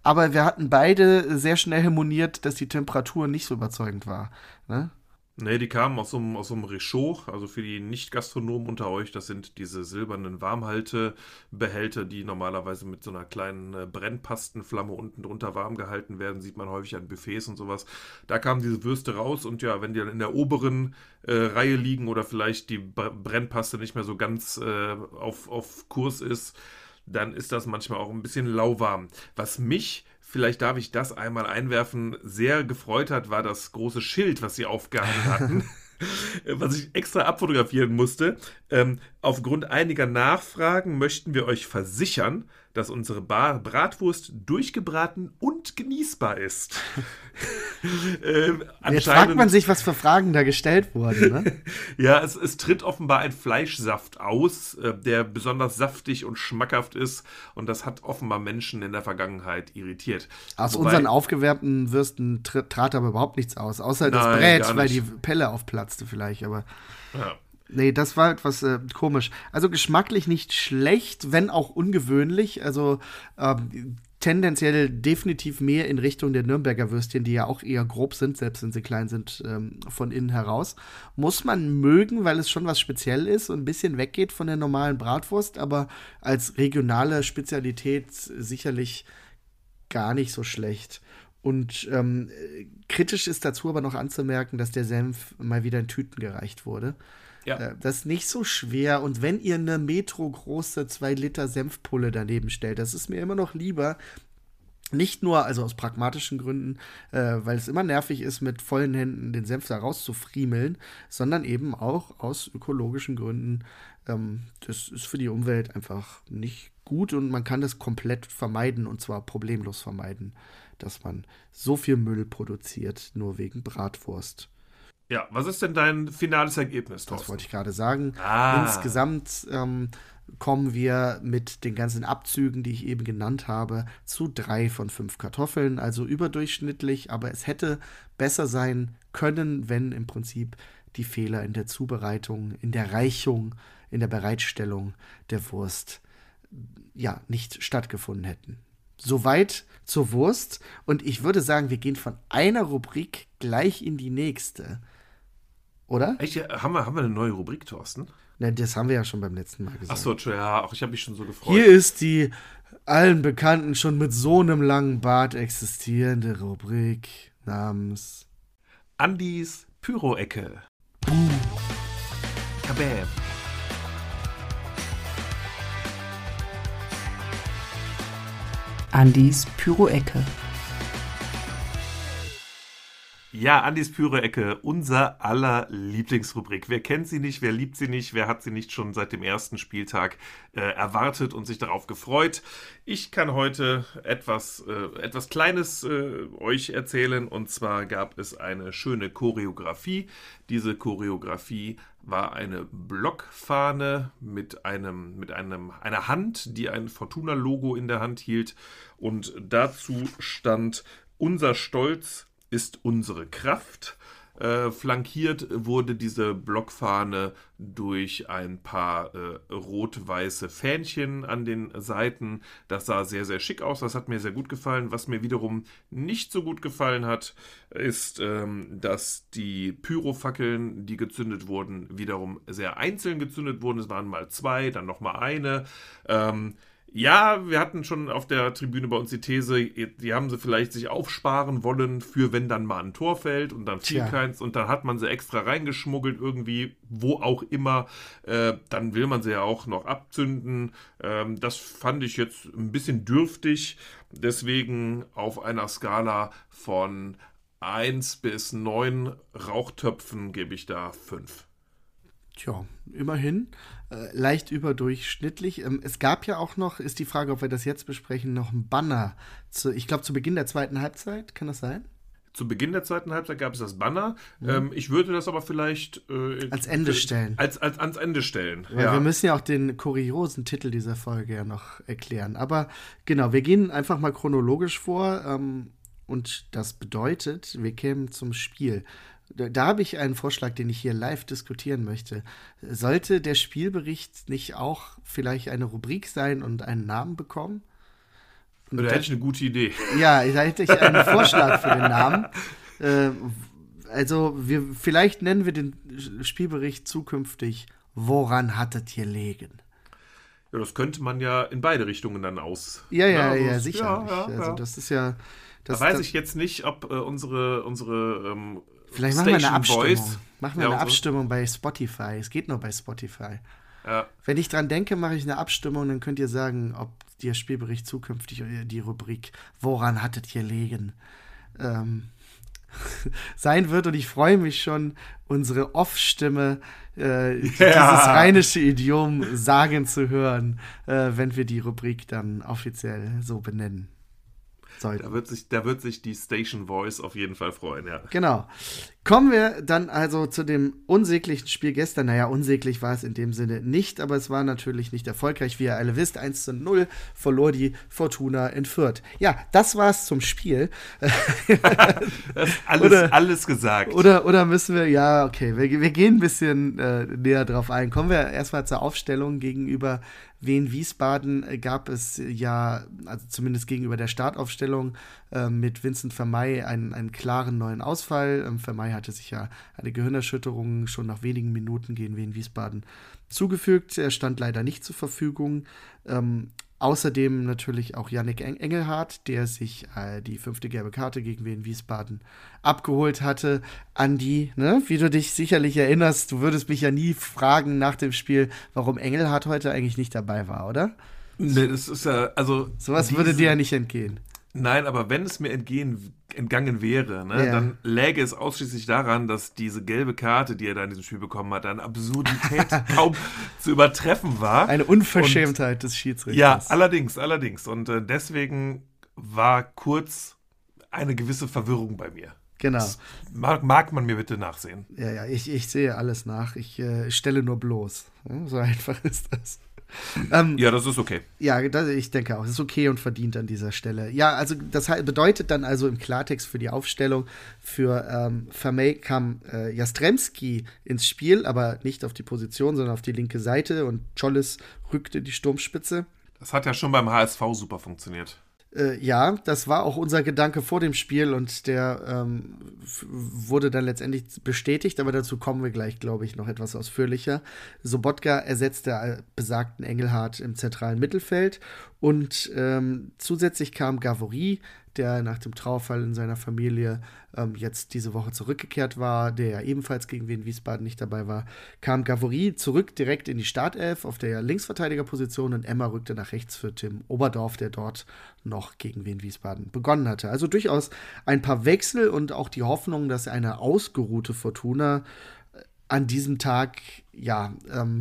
aber wir hatten beide sehr schnell harmoniert, dass die Temperatur nicht so überzeugend war. Ne? Nee, die kamen aus so einem, aus so einem Réchaud, also für die Nicht-Gastronomen unter euch, das sind diese silbernen Warmhaltebehälter, die normalerweise mit so einer kleinen äh, Brennpastenflamme unten drunter warm gehalten werden, sieht man häufig an Buffets und sowas. Da kamen diese Würste raus und ja, wenn die dann in der oberen äh, Reihe liegen oder vielleicht die Br- Brennpaste nicht mehr so ganz äh, auf, auf Kurs ist, dann ist das manchmal auch ein bisschen lauwarm. Was mich, vielleicht darf ich das einmal einwerfen, sehr gefreut hat, war das große Schild, was sie aufgehangen hatten, was ich extra abfotografieren musste. Ähm, aufgrund einiger Nachfragen möchten wir euch versichern, dass unsere Bar- Bratwurst durchgebraten und genießbar ist. ähm, Jetzt fragt man sich, was für Fragen da gestellt wurden. Ne? Ja, es, es tritt offenbar ein Fleischsaft aus, äh, der besonders saftig und schmackhaft ist. Und das hat offenbar Menschen in der Vergangenheit irritiert. Aus Wobei, unseren aufgewärmten Würsten tr- trat aber überhaupt nichts aus. Außer das Nein, Brät, gar weil nicht. die Pelle aufplatzte vielleicht. Aber ja. nee, das war etwas äh, komisch. Also geschmacklich nicht schlecht, wenn auch ungewöhnlich. Also ähm, tendenziell definitiv mehr in Richtung der Nürnberger Würstchen, die ja auch eher grob sind, selbst wenn sie klein sind, ähm, von innen heraus. Muss man mögen, weil es schon was speziell ist und ein bisschen weggeht von der normalen Bratwurst, aber als regionale Spezialität sicherlich gar nicht so schlecht. Und ähm, kritisch ist dazu aber noch anzumerken, dass der Senf mal wieder in Tüten gereicht wurde. Ja. Äh, das ist nicht so schwer. Und wenn ihr eine metrogroße zwei Liter Senfpulle daneben stellt, das ist mir immer noch lieber. Nicht nur, also aus pragmatischen Gründen, äh, weil es immer nervig ist, mit vollen Händen den Senf da rauszufriemeln, sondern eben auch aus ökologischen Gründen. Ähm, das ist für die Umwelt einfach nicht gut und man kann das komplett vermeiden und zwar problemlos vermeiden, dass man so viel Müll produziert, nur wegen Bratwurst. Ja, was ist denn dein finales Ergebnis, Thorsten? Das wollte ich gerade sagen. Ah. Insgesamt ähm, kommen wir mit den ganzen Abzügen, die ich eben genannt habe, zu drei von fünf Kartoffeln, also überdurchschnittlich, aber es hätte besser sein können, wenn im Prinzip die Fehler in der Zubereitung, in der Reichung, in der Bereitstellung der Wurst ja nicht stattgefunden hätten. Soweit zur Wurst und ich würde sagen, wir gehen von einer Rubrik gleich in die nächste. Oder? Echt, ja, haben wir, haben wir eine neue Rubrik, Thorsten? Na, das haben wir ja schon beim letzten Mal gesagt. Achso, ja, auch ich habe mich schon so gefreut. Hier ist die allen bekannten, schon mit so einem langen Bart existierende Rubrik namens Andis Pyro-Ecke. Boom. Kabam. Andis Pyro-Ecke. Ja, Andis Pyro-Ecke, unser aller Lieblingsrubrik. Wer kennt sie nicht, wer liebt sie nicht, wer hat sie nicht schon seit dem ersten Spieltag äh, erwartet und sich darauf gefreut? Ich kann heute etwas, äh, etwas Kleines äh, euch erzählen und zwar gab es eine schöne Choreografie. Diese Choreografie war eine Blockfahne mit einem, mit einem, einer Hand, die ein Fortuna-Logo in der Hand hielt und dazu stand: Unser Stolz ist unsere Kraft. Äh, flankiert wurde diese Blockfahne durch ein paar äh, rot-weiße Fähnchen an den Seiten. Das sah sehr, sehr schick aus. Das hat mir sehr gut gefallen. Was mir wiederum nicht so gut gefallen hat, ist, ähm, dass die Pyrofackeln, die gezündet wurden, wiederum sehr einzeln gezündet wurden. Es waren mal zwei, dann nochmal eine. Ähm, Ja, wir hatten schon auf der Tribüne bei uns die These, die haben sie vielleicht sich aufsparen wollen für wenn dann mal ein Tor fällt und dann fiel Tja. keins und dann hat man sie extra reingeschmuggelt irgendwie, wo auch immer. Äh, dann will man sie ja auch noch abzünden. Ähm, das fand ich jetzt ein bisschen dürftig. Deswegen auf einer Skala von eins bis neun Rauchtöpfen gebe ich da fünf. Tja, immerhin. Äh, leicht überdurchschnittlich. Ähm, es gab ja auch noch, ist die Frage, ob wir das jetzt besprechen, noch ein Banner. Zu, ich glaube, zu Beginn der zweiten Halbzeit. Kann das sein? Zu Beginn der zweiten Halbzeit gab es das Banner. Mhm. Ähm, ich würde das aber vielleicht äh, Ans Ende stellen. Als, als, ans Ende stellen. Weil ja. wir müssen ja auch den kuriosen Titel dieser Folge ja noch erklären. Aber genau, wir gehen einfach mal chronologisch vor. Ähm, und das bedeutet, wir kämen zum Spiel. Da, da habe ich einen Vorschlag, den ich hier live diskutieren möchte. Sollte der Spielbericht nicht auch vielleicht eine Rubrik sein und einen Namen bekommen? Da hätte ich eine gute Idee. Ja, da hätte ich einen Vorschlag für den Namen. Äh, also, wir, vielleicht nennen wir den Spielbericht zukünftig „Woran hattet ihr gelegen?" Ja, das könnte man ja in beide Richtungen dann aus. Ja, ja, also, ja, sicherlich. Ja, ja, also, ja. das ist ja. Das, da weiß das, ich jetzt nicht, ob äh, unsere, unsere ähm, vielleicht machen wir eine Abstimmung. Voice, machen wir ja, eine unsere, Abstimmung bei Spotify. Es geht nur bei Spotify. Ja. Wenn ich dran denke, mache ich eine Abstimmung, dann könnt ihr sagen, ob der Spielbericht zukünftig die Rubrik „Woran hattet ihr gelegen?" ähm, sein wird. Und ich freue mich schon, unsere Off-Stimme, äh, ja. dieses rheinische Idiom sagen zu hören, äh, wenn wir die Rubrik dann offiziell so benennen sollten. Da wird sich, da wird sich die Station Voice auf jeden Fall freuen, ja. Genau. Kommen wir dann also zu dem unsäglichen Spiel gestern. Naja, unsäglich war es in dem Sinne nicht, aber es war natürlich nicht erfolgreich. Wie ihr alle wisst, eins zu null verlor die Fortuna in Fürth. Ja, das war's zum Spiel. Das ist alles, oder, alles gesagt. Oder, oder müssen wir, ja, okay, wir, wir gehen ein bisschen äh, näher drauf ein. Kommen wir erstmal zur Aufstellung. Gegenüber Wien Wiesbaden gab es ja, also zumindest gegenüber der Startaufstellung, äh, mit Vincent Vermeij einen, einen klaren neuen Ausfall. Ähm, Vermeij hatte sich ja eine Gehirnerschütterung schon nach wenigen Minuten gegen Wien Wiesbaden zugefügt. Er stand leider nicht zur Verfügung. Ähm, außerdem natürlich auch Yannick Engelhardt, der sich äh, die fünfte gelbe Karte gegen Wien Wiesbaden abgeholt hatte. Andi, ne, wie du dich sicherlich erinnerst, du würdest mich ja nie fragen nach dem Spiel, warum Engelhardt heute eigentlich nicht dabei war, oder? Nee, das ist ja, also sowas diese, würde dir ja nicht entgehen. Nein, aber wenn es mir entgehen, entgangen wäre, ne, ja. dann läge es ausschließlich daran, dass diese gelbe Karte, die er da in diesem Spiel bekommen hat, an Absurdität kaum zu übertreffen war. Eine Unverschämtheit und, des Schiedsrichters. Ja, allerdings, allerdings. Und äh, deswegen war kurz eine gewisse Verwirrung bei mir. Genau. Das mag, mag man mir bitte nachsehen. Ja, ja, ich, ich sehe alles nach. Ich äh, stelle nur bloß. So einfach ist das. Ähm, ja, das ist okay. Ja, das, ich denke auch. Das ist okay und verdient an dieser Stelle. Ja, also das bedeutet dann also im Klartext für die Aufstellung, für ähm, Vermeij kam äh, Jastrzębski ins Spiel, aber nicht auf die Position, sondern auf die linke Seite, und Czolis rückte die Sturmspitze. Das hat ja schon beim H S V super funktioniert. Äh, ja, das war auch unser Gedanke vor dem Spiel, und der ähm, f- wurde dann letztendlich bestätigt, aber dazu kommen wir gleich, glaube ich, noch etwas ausführlicher. Sobotka ersetzte besagten Engelhardt im zentralen Mittelfeld, und ähm, zusätzlich kam Gavory, der nach dem Trauerfall in seiner Familie ähm, jetzt diese Woche zurückgekehrt war, der ja ebenfalls gegen Wien Wiesbaden nicht dabei war, kam Gavory zurück direkt in die Startelf auf der Linksverteidigerposition, und Emma rückte nach rechts für Tim Oberdorf, der dort noch gegen Wien Wiesbaden begonnen hatte. Also durchaus ein paar Wechsel und auch die Hoffnung, dass eine ausgeruhte Fortuna an diesem Tag, ja, ähm,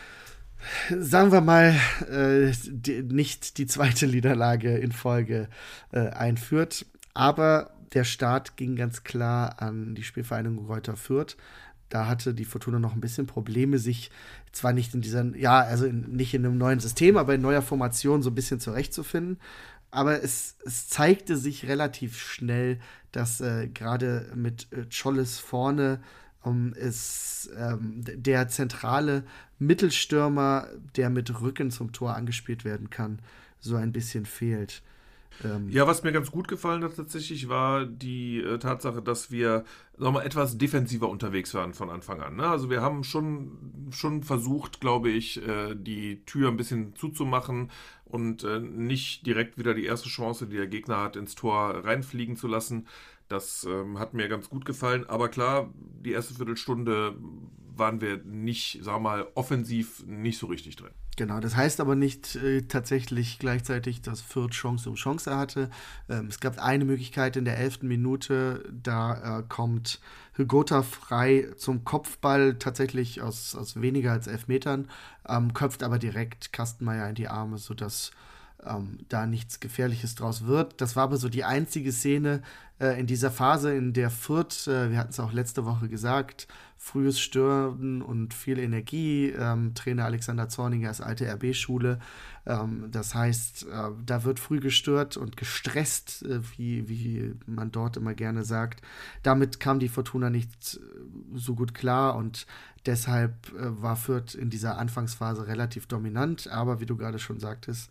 sagen wir mal, äh, die, nicht die zweite Niederlage in Folge äh, einführt. Aber der Start ging ganz klar an die Spielvereinigung Greuther Fürth. Da hatte die Fortuna noch ein bisschen Probleme, sich zwar nicht in dieser, ja, also in, nicht in einem neuen System, aber in neuer Formation so ein bisschen zurechtzufinden. Aber es, es zeigte sich relativ schnell, dass äh, gerade mit äh, Czolis vorne um, ist ähm, der zentrale Mittelstürmer, der mit Rücken zum Tor angespielt werden kann, so ein bisschen fehlt. Ähm ja, was mir ganz gut gefallen hat tatsächlich, war die äh, Tatsache, dass wir sagen wir mal, etwas defensiver unterwegs waren von Anfang an. Ne? Also wir haben schon, schon versucht, glaube ich, äh, die Tür ein bisschen zuzumachen und äh, nicht direkt wieder die erste Chance, die der Gegner hat, ins Tor reinfliegen zu lassen. Das ähm, hat mir ganz gut gefallen. Aber klar, die erste Viertelstunde waren wir nicht, sagen wir mal, offensiv nicht so richtig drin. Genau, das heißt aber nicht äh, tatsächlich gleichzeitig, dass Fürth Chance um Chance hatte. Ähm, es gab eine Möglichkeit in der elften Minute, da äh, kommt Hygota frei zum Kopfball, tatsächlich aus, aus weniger als elf Metern, ähm, köpft aber direkt Kastenmeier in die Arme, sodass ähm, da nichts Gefährliches draus wird. Das war aber so die einzige Szene äh, in dieser Phase, in der Fürth, äh, wir hatten es auch letzte Woche gesagt, frühes Stören und viel Energie. Ähm, Trainer Alexander Zorniger ist alte R B-Schule. Ähm, das heißt, äh, da wird früh gestört und gestresst, äh, wie, wie man dort immer gerne sagt. Damit kam die Fortuna nicht äh, so gut klar, und deshalb äh, war Fürth in dieser Anfangsphase relativ dominant. Aber wie du gerade schon sagtest,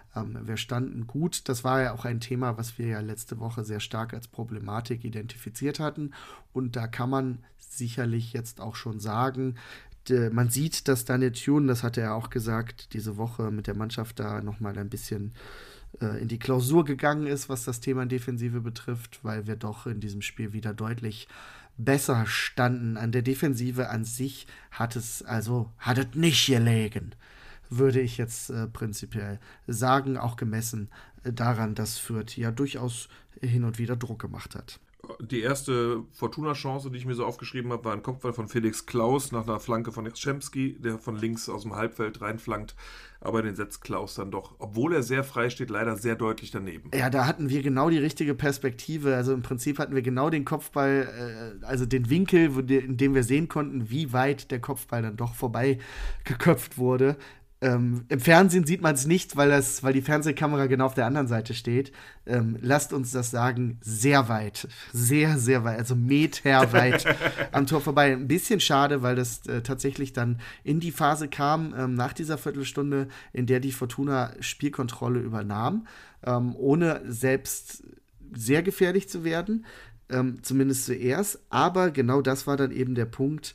Ähm, wir standen gut. Das war ja auch ein Thema, was wir ja letzte Woche sehr stark als Problematik identifiziert hatten. Und da kann man sicherlich jetzt auch schon sagen, de, man sieht, dass Daniel Thune, das hat er auch gesagt, diese Woche mit der Mannschaft da nochmal ein bisschen in die Klausur gegangen ist, was das Thema Defensive betrifft, weil wir doch in diesem Spiel wieder deutlich besser standen. An der Defensive an sich hat es also hat es nicht gelegen, würde ich jetzt äh, prinzipiell sagen, auch gemessen äh, daran, dass Fürth ja durchaus hin und wieder Druck gemacht hat. Die erste Fortuna-Chance, die ich mir so aufgeschrieben habe, war ein Kopfball von Felix Klaus nach einer Flanke von Jastremski, der von links aus dem Halbfeld reinflankt. Aber den setzt Klaus dann doch, obwohl er sehr frei steht, leider sehr deutlich daneben. Ja, da hatten wir genau die richtige Perspektive. Also im Prinzip hatten wir genau den Kopfball, äh, also den Winkel, wo de, in dem wir sehen konnten, wie weit der Kopfball dann doch vorbei geköpft wurde. Ähm, Im Fernsehen sieht man es nicht, weil, das, weil die Fernsehkamera genau auf der anderen Seite steht. Ähm, lasst uns das sagen, sehr weit. Sehr, sehr weit, also meterweit am Tor vorbei. Ein bisschen schade, weil das äh, tatsächlich dann in die Phase kam, ähm, nach dieser Viertelstunde, in der die Fortuna Spielkontrolle übernahm, ähm, ohne selbst sehr gefährlich zu werden, ähm, zumindest zuerst. Aber genau das war dann eben der Punkt.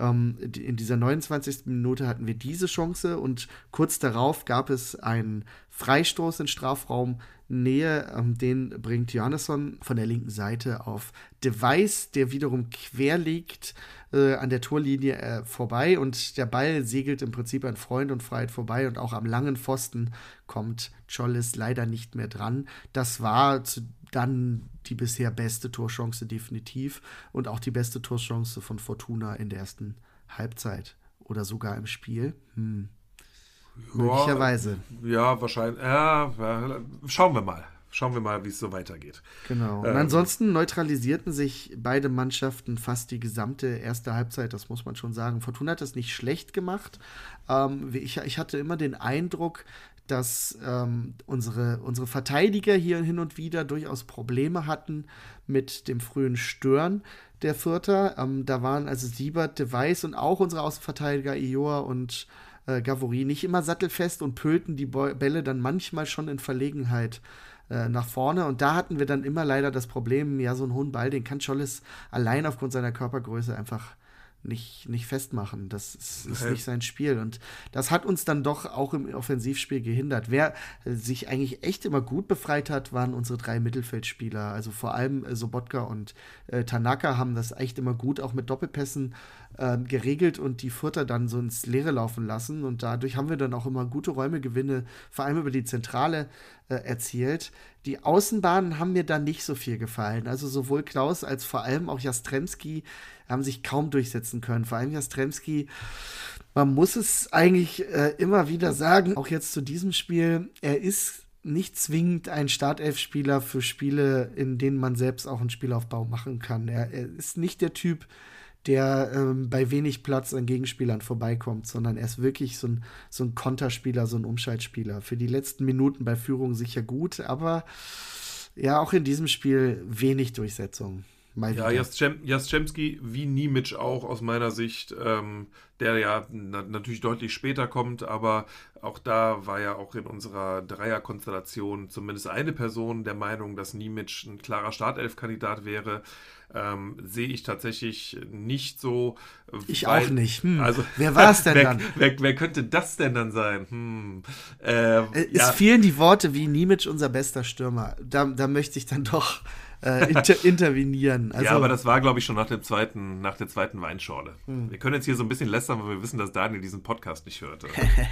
In dieser neunundzwanzigsten Minute hatten wir diese Chance und kurz darauf gab es einen Freistoß in Strafraumnähe. Den bringt Johannesson von der linken Seite auf De Wijs, der wiederum quer liegt äh, an der Torlinie äh, vorbei und der Ball segelt im Prinzip an Freund und Freiheit vorbei und auch am langen Pfosten kommt Tschollis leider nicht mehr dran. Das war zu dann die bisher beste Torchance definitiv und auch die beste Torchance von Fortuna in der ersten Halbzeit oder sogar im Spiel. Hm. Ja, möglicherweise. Ja, wahrscheinlich. Ja, schauen wir mal. Schauen wir mal, wie es so weitergeht. Genau. Und ähm, ansonsten neutralisierten sich beide Mannschaften fast die gesamte erste Halbzeit, das muss man schon sagen. Fortuna hat das nicht schlecht gemacht. Ähm, ich, ich hatte immer den Eindruck, dass ähm, unsere, unsere Verteidiger hier hin und wieder durchaus Probleme hatten mit dem frühen Stören der Fürther. Ähm, da waren also Siebert, De Wijs und auch unsere Außenverteidiger Ior und äh, Gavory nicht immer sattelfest und pölten die Bälle dann manchmal schon in Verlegenheit äh, nach vorne. Und da hatten wir dann immer leider das Problem, ja, so einen hohen Ball, den kann Tschollis allein aufgrund seiner Körpergröße einfach Nicht, nicht festmachen. Das ist, ist nicht sein Spiel. Und das hat uns dann doch auch im Offensivspiel gehindert. Wer sich eigentlich echt immer gut befreit hat, waren unsere drei Mittelfeldspieler. Also vor allem äh, Sobotka und äh, Tanaka haben das echt immer gut auch mit Doppelpässen äh, geregelt und die Fürther dann so ins Leere laufen lassen. Und dadurch haben wir dann auch immer gute Räumegewinne, vor allem über die Zentrale, äh, erzielt. Die Außenbahnen haben mir dann nicht so viel gefallen. Also sowohl Klaus als vor allem auch Jastremski haben sich kaum durchsetzen können. Vor allem Jastremski, man muss es eigentlich äh, immer wieder sagen, auch jetzt zu diesem Spiel, er ist nicht zwingend ein Startelf-Spieler für Spiele, in denen man selbst auch einen Spielaufbau machen kann. Er, er ist nicht der Typ, der ähm, bei wenig Platz an Gegenspielern vorbeikommt, sondern er ist wirklich so ein, so ein Konterspieler, so ein Umschaltspieler. Für die letzten Minuten bei Führung sicher gut, aber ja, auch in diesem Spiel wenig Durchsetzung. Mal ja, Jastremski wie Nimic auch aus meiner Sicht, ähm, der ja na- natürlich deutlich später kommt, aber auch da war ja auch in unserer Dreierkonstellation zumindest eine Person der Meinung, dass Nimic ein klarer Startelf-Kandidat wäre. Ähm, sehe ich tatsächlich nicht so. Ich weil, auch nicht. Hm. Also, wer war es denn wer, dann? Wer, wer könnte das denn dann sein? Hm. Ähm, es ja. fehlen die Worte wie Nimic, unser bester Stürmer. Da, da möchte ich dann doch äh, inter- intervenieren. Also, ja, aber das war, glaube ich, schon nach dem zweiten, nach der zweiten Weinschorle. Hm. Wir können jetzt hier so ein bisschen lästern, weil wir wissen, dass Daniel diesen Podcast nicht hört.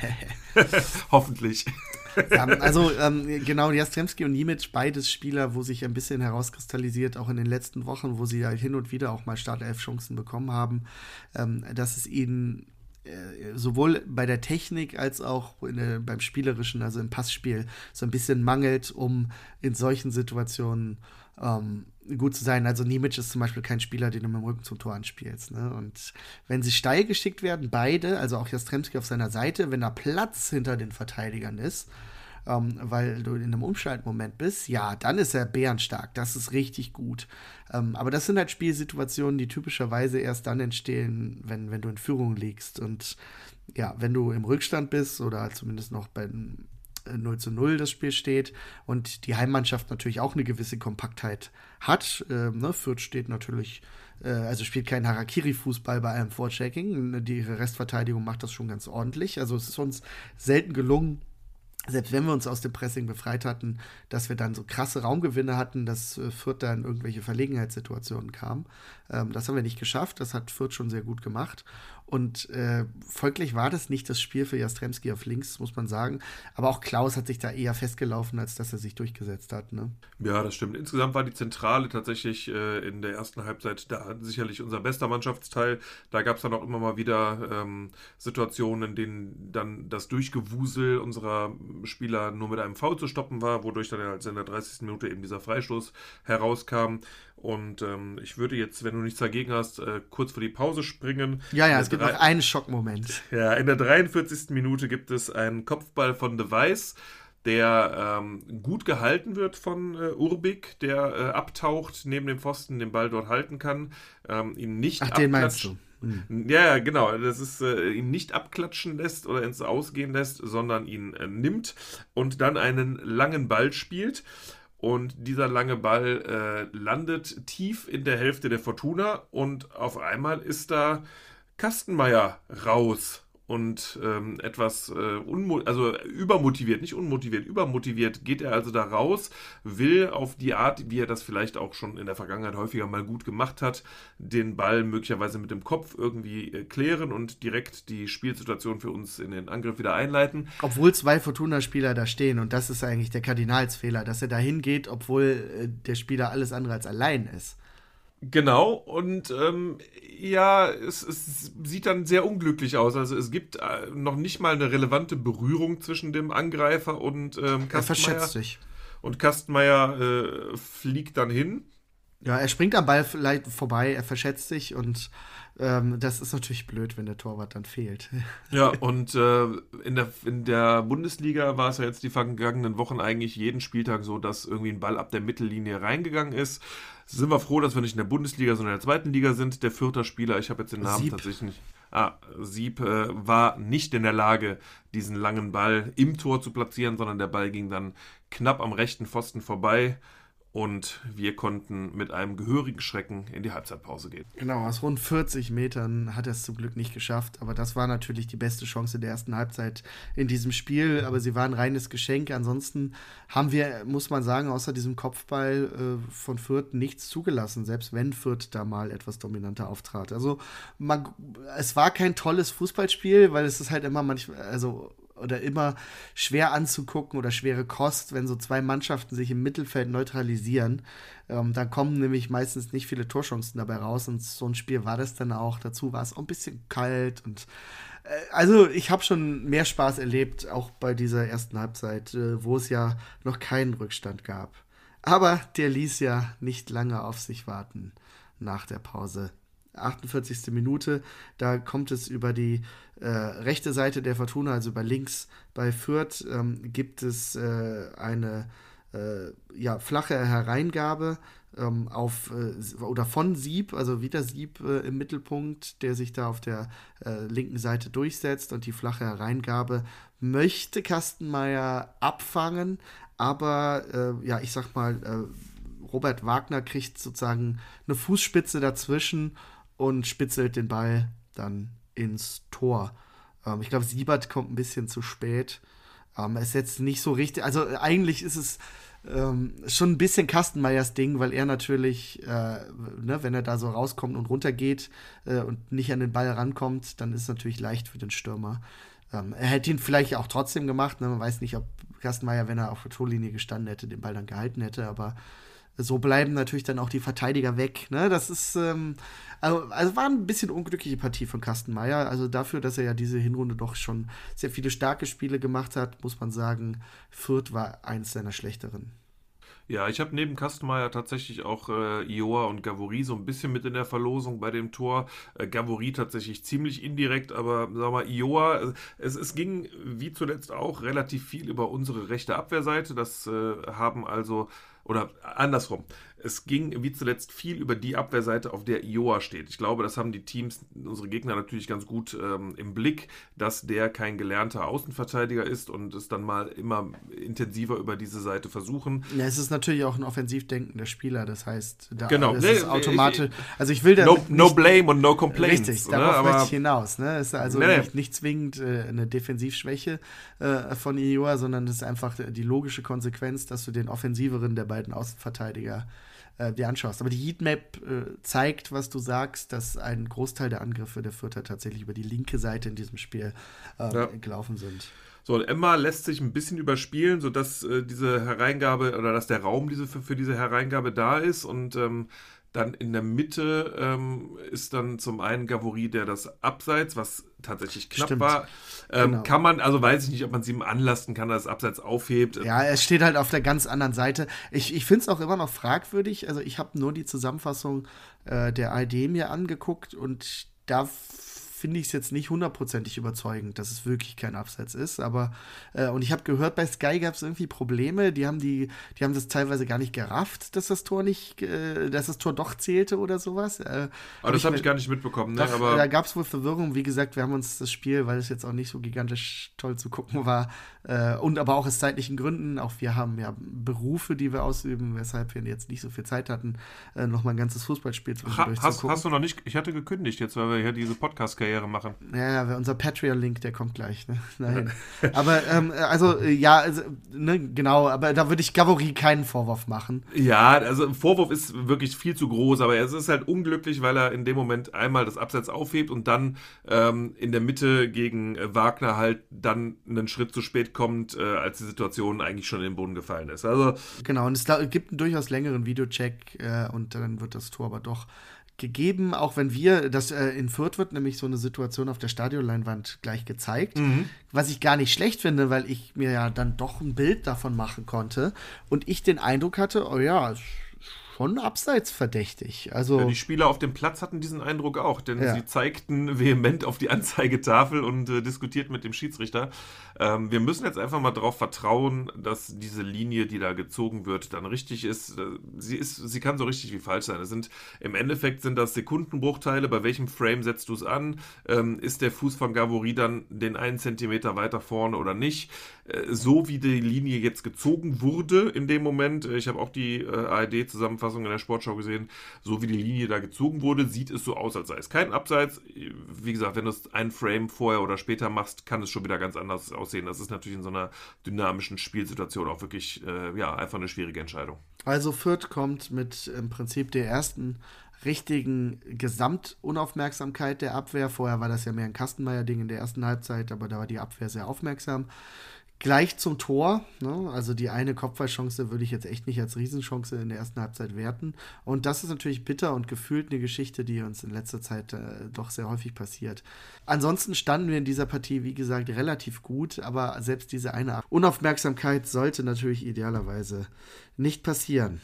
Hoffentlich. Ja, also ähm, genau, Jastremski und Nimic, beides Spieler, wo sich ein bisschen herauskristallisiert, auch in den letzten Wochen, wo sie ja hin und wieder auch mal Startelf-Chancen bekommen haben, ähm, dass es ihnen äh, sowohl bei der Technik als auch in der, beim Spielerischen, also im Passspiel, so ein bisschen mangelt, um in solchen Situationen ähm, gut zu sein. Also Nimic ist zum Beispiel kein Spieler, den du mit dem Rücken zum Tor anspielst. Ne? Und wenn sie steil geschickt werden, beide, also auch Jastremski auf seiner Seite, wenn da Platz hinter den Verteidigern ist, ähm, weil du in einem Umschaltmoment bist, ja, dann ist er bärenstark. Das ist richtig gut. Ähm, aber das sind halt Spielsituationen, die typischerweise erst dann entstehen, wenn, wenn du in Führung liegst. Und ja, wenn du im Rückstand bist oder zumindest noch bei null zu null das Spiel steht und die Heimmannschaft natürlich auch eine gewisse Kompaktheit hat. Äh, ne? Fürth steht natürlich, äh, also spielt kein Harakiri-Fußball bei einem Vorchecking. Die ihre Restverteidigung macht das schon ganz ordentlich. Also es ist uns selten gelungen, selbst wenn wir uns aus dem Pressing befreit hatten, dass wir dann so krasse Raumgewinne hatten, dass äh, Fürth da in irgendwelche Verlegenheitssituationen kam. Ähm, das haben wir nicht geschafft. Das hat Fürth schon sehr gut gemacht. Und äh, folglich war das nicht das Spiel für Jastrzębski auf links, muss man sagen. Aber auch Klaus hat sich da eher festgelaufen, als dass er sich durchgesetzt hat. Ne? Ja, das stimmt. Insgesamt war die Zentrale tatsächlich äh, in der ersten Halbzeit da sicherlich unser bester Mannschaftsteil. Da gab es dann auch immer mal wieder ähm, Situationen, in denen dann das Durchgewusel unserer Spieler nur mit einem Foul zu stoppen war, wodurch dann halt in der dreißigsten Minute eben dieser Freistoß herauskam. Und ähm, ich würde jetzt, wenn du nichts dagegen hast, äh, kurz vor die Pause springen. Ja, ja, es gibt noch einen Schockmoment. Ja, in der dreiundvierzigsten Minute gibt es einen Kopfball von De Wijs, der ähm, gut gehalten wird von äh, Urbik, der äh, abtaucht, neben dem Pfosten den Ball dort halten kann, ähm, ihn nicht Ach, den meinst du? Hm. Ja, genau, das ist, äh, ihn nicht abklatschen lässt oder ins Ausgehen lässt, sondern ihn äh, nimmt und dann einen langen Ball spielt. Und dieser lange Ball äh, landet tief in der Hälfte der Fortuna und auf einmal ist da Kastenmeier raus und ähm, etwas äh, unmo- also übermotiviert, nicht unmotiviert, übermotiviert geht er also da raus, will auf die Art, wie er das vielleicht auch schon in der Vergangenheit häufiger mal gut gemacht hat, den Ball möglicherweise mit dem Kopf irgendwie äh, klären und direkt die Spielsituation für uns in den Angriff wieder einleiten. Obwohl zwei Fortuna-Spieler da stehen und das ist eigentlich der Kardinalsfehler, dass er da hingeht, obwohl äh, der Spieler alles andere als allein ist. Genau, und ähm, ja, es, es sieht dann sehr unglücklich aus. Also es gibt äh, noch nicht mal eine relevante Berührung zwischen dem Angreifer und ähm, Kastenmeier. Er verschätzt sich. Und Kastenmeier äh, fliegt dann hin. Ja, er springt am Ball vielleicht vorbei, er verschätzt sich und ähm, das ist natürlich blöd, wenn der Torwart dann fehlt. Ja, und äh, in, der, in der Bundesliga war es ja jetzt die vergangenen Wochen eigentlich jeden Spieltag so, dass irgendwie ein Ball ab der Mittellinie reingegangen ist. Sind wir froh, dass wir nicht in der Bundesliga, sondern in der zweiten Liga sind. Der Fürther Spieler, ich habe jetzt den Namen Sieb. tatsächlich nicht. Ah, Sieb äh, war nicht in der Lage, diesen langen Ball im Tor zu platzieren, sondern der Ball ging dann knapp am rechten Pfosten vorbei. Und wir konnten mit einem gehörigen Schrecken in die Halbzeitpause gehen. Genau, aus rund vierzig Metern hat er es zum Glück nicht geschafft. Aber das war natürlich die beste Chance der ersten Halbzeit in diesem Spiel. Aber sie war ein reines Geschenk. Ansonsten haben wir, muss man sagen, außer diesem Kopfball äh, von Fürth nichts zugelassen. Selbst wenn Fürth da mal etwas dominanter auftrat. Also man, es war kein tolles Fußballspiel, weil es ist halt immer manchmal, also oder immer schwer anzugucken oder schwere Kost, wenn so zwei Mannschaften sich im Mittelfeld neutralisieren. Ähm, dann kommen nämlich meistens nicht viele Torchancen dabei raus und so ein Spiel war das dann auch. Dazu war es auch ein bisschen kalt und äh, also ich habe schon mehr Spaß erlebt, auch bei dieser ersten Halbzeit, äh, wo es ja noch keinen Rückstand gab. Aber der ließ ja nicht lange auf sich warten nach der Pause. achtundvierzigste Minute, da kommt es über die äh, rechte Seite der Fortuna, also über links bei Fürth, ähm, gibt es äh, eine äh, ja, flache Hereingabe ähm, auf äh, oder von Sieb, also wieder Sieb äh, im Mittelpunkt, der sich da auf der äh, linken Seite durchsetzt und die flache Hereingabe möchte Kastenmeier abfangen, aber äh, ja, ich sag mal, äh, Robert Wagner kriegt sozusagen eine Fußspitze dazwischen und spitzelt den Ball dann ins Tor. Ähm, ich glaube, Siebert kommt ein bisschen zu spät. Ähm, es ist jetzt nicht so richtig, also eigentlich ist es ähm, schon ein bisschen Kastenmeiers Ding, weil er natürlich, äh, ne, wenn er da so rauskommt und runtergeht äh, und nicht an den Ball rankommt, dann ist es natürlich leicht für den Stürmer. Ähm, er hätte ihn vielleicht auch trotzdem gemacht, ne? Man weiß nicht, ob Kastenmeier, wenn er auf der Torlinie gestanden hätte, den Ball dann gehalten hätte, aber so bleiben natürlich dann auch die Verteidiger weg. Ne? Das ist, ähm, also, also war ein bisschen unglückliche Partie von Kastenmeier. Also dafür, dass er ja diese Hinrunde doch schon sehr viele starke Spiele gemacht hat, muss man sagen, Fürth war eins seiner schlechteren. Ja, ich habe neben Kastenmeier tatsächlich auch äh, Ioa und Gavory so ein bisschen mit in der Verlosung bei dem Tor. Äh, Gavory tatsächlich ziemlich indirekt, aber sag mal, Ioa, äh, es, es ging wie zuletzt auch relativ viel über unsere rechte Abwehrseite. Das äh, haben also oder andersrum. Es ging wie zuletzt viel über die Abwehrseite, auf der Ioa steht. Ich glaube, das haben die Teams, unsere Gegner natürlich ganz gut ähm, im Blick, dass der kein gelernter Außenverteidiger ist und es dann mal immer intensiver über diese Seite versuchen. Ja, es ist natürlich auch ein offensiv denkender Spieler, das heißt, da genau. ist nee, es automatisch, also ich will da no, nicht, no blame und no complaints. Richtig, ne? darauf Aber möchte ich hinaus. Ne? Es ist also nee, nicht, nicht zwingend äh, eine Defensivschwäche äh, von Ioa, sondern es ist einfach die logische Konsequenz, dass du den offensiveren der beiden Außenverteidiger äh, dir anschaust. Aber die Heatmap äh, zeigt, was du sagst, dass ein Großteil der Angriffe der Fürther tatsächlich über die linke Seite in diesem Spiel äh, ja. gelaufen sind. So, und Emma lässt sich ein bisschen überspielen, sodass äh, diese Hereingabe oder dass der Raum diese, für, für diese Hereingabe da ist und ähm, dann in der Mitte ähm, ist dann zum einen Gavory, der das Abseits, was tatsächlich knapp Stimmt. war, ähm, Genau. kann man, also weiß ich nicht, ob man es ihm anlasten kann, dass das Abseits aufhebt. Ja, er steht halt auf der ganz anderen Seite. Ich, ich finde es auch immer noch fragwürdig. Also ich habe nur die Zusammenfassung äh, der A R D mir angeguckt und da finde ich es jetzt nicht hundertprozentig überzeugend, dass es wirklich kein Abseits ist. Aber äh, und ich habe gehört, bei Sky gab es irgendwie Probleme. Die haben die, die haben das teilweise gar nicht gerafft, dass das Tor nicht, äh, dass das Tor doch zählte oder sowas. Äh, aber das habe ich gar nicht mitbekommen. Ne? Doch, aber da gab es wohl Verwirrung. Wie gesagt, wir haben uns das Spiel, weil es jetzt auch nicht so gigantisch toll zu gucken war, äh, und aber auch aus zeitlichen Gründen, auch wir haben ja Berufe, die wir ausüben, weshalb wir jetzt nicht so viel Zeit hatten, äh, noch mal ein ganzes Fußballspiel zwischendurch ha, hast, zu gucken. Hast du noch nicht, ich hatte gekündigt jetzt, weil wir hier diese Podcast-Karriere machen. Ja, ja, unser Patreon-Link, der kommt gleich. Ne? Nein. aber, ähm, also, ja, also, ne, genau, aber da würde ich Gavory keinen Vorwurf machen. Ja, also Vorwurf ist wirklich viel zu groß, aber es ist halt unglücklich, weil er in dem Moment einmal das Abseits aufhebt und dann ähm, in der Mitte gegen äh, Wagner halt dann einen Schritt zu spät kommt, äh, als die Situation eigentlich schon in den Boden gefallen ist. Also genau, und es da, gibt einen durchaus längeren Videocheck äh, und dann wird das Tor aber doch gegeben, auch wenn wir, das äh, in Fürth wird nämlich so eine Situation auf der Stadionleinwand gleich gezeigt, mhm. was ich gar nicht schlecht finde, weil ich mir ja dann doch ein Bild davon machen konnte und ich den Eindruck hatte, oh ja, schon abseits verdächtig. Also ja, die Spieler auf dem Platz hatten diesen Eindruck auch, denn ja. sie zeigten vehement auf die Anzeigetafel und äh, diskutierten mit dem Schiedsrichter. Ähm, wir müssen jetzt einfach mal darauf vertrauen, dass diese Linie, die da gezogen wird, dann richtig ist. Sie ist, sie kann so richtig wie falsch sein. Es sind, im Endeffekt sind das Sekundenbruchteile. Bei welchem Frame setzt du es an? Ähm, ist der Fuß von Gavory dann den einen Zentimeter weiter vorne oder nicht? Äh, so wie die Linie jetzt gezogen wurde in dem Moment, ich habe auch die äh, A R D-Zusammenfassung in der Sportschau gesehen, so wie die Linie da gezogen wurde, sieht es so aus, als sei es kein Abseits. Wie gesagt, wenn du es einen Frame vorher oder später machst, kann es schon wieder ganz anders aussehen. Das ist natürlich in so einer dynamischen Spielsituation auch wirklich äh, ja, einfach eine schwierige Entscheidung. Also Fürth kommt mit im Prinzip der ersten richtigen Gesamtunaufmerksamkeit der Abwehr. Vorher war das ja mehr ein Kastenmeier-Ding in der ersten Halbzeit, aber da war die Abwehr sehr aufmerksam. Gleich zum Tor, ne? Also die eine Kopfballchance würde ich jetzt echt nicht als Riesenchance in der ersten Halbzeit werten. Und das ist natürlich bitter und gefühlt eine Geschichte, die uns in letzter Zeit äh, doch sehr häufig passiert. Ansonsten standen wir in dieser Partie, wie gesagt, relativ gut, aber selbst diese eine Unaufmerksamkeit sollte natürlich idealerweise nicht passieren.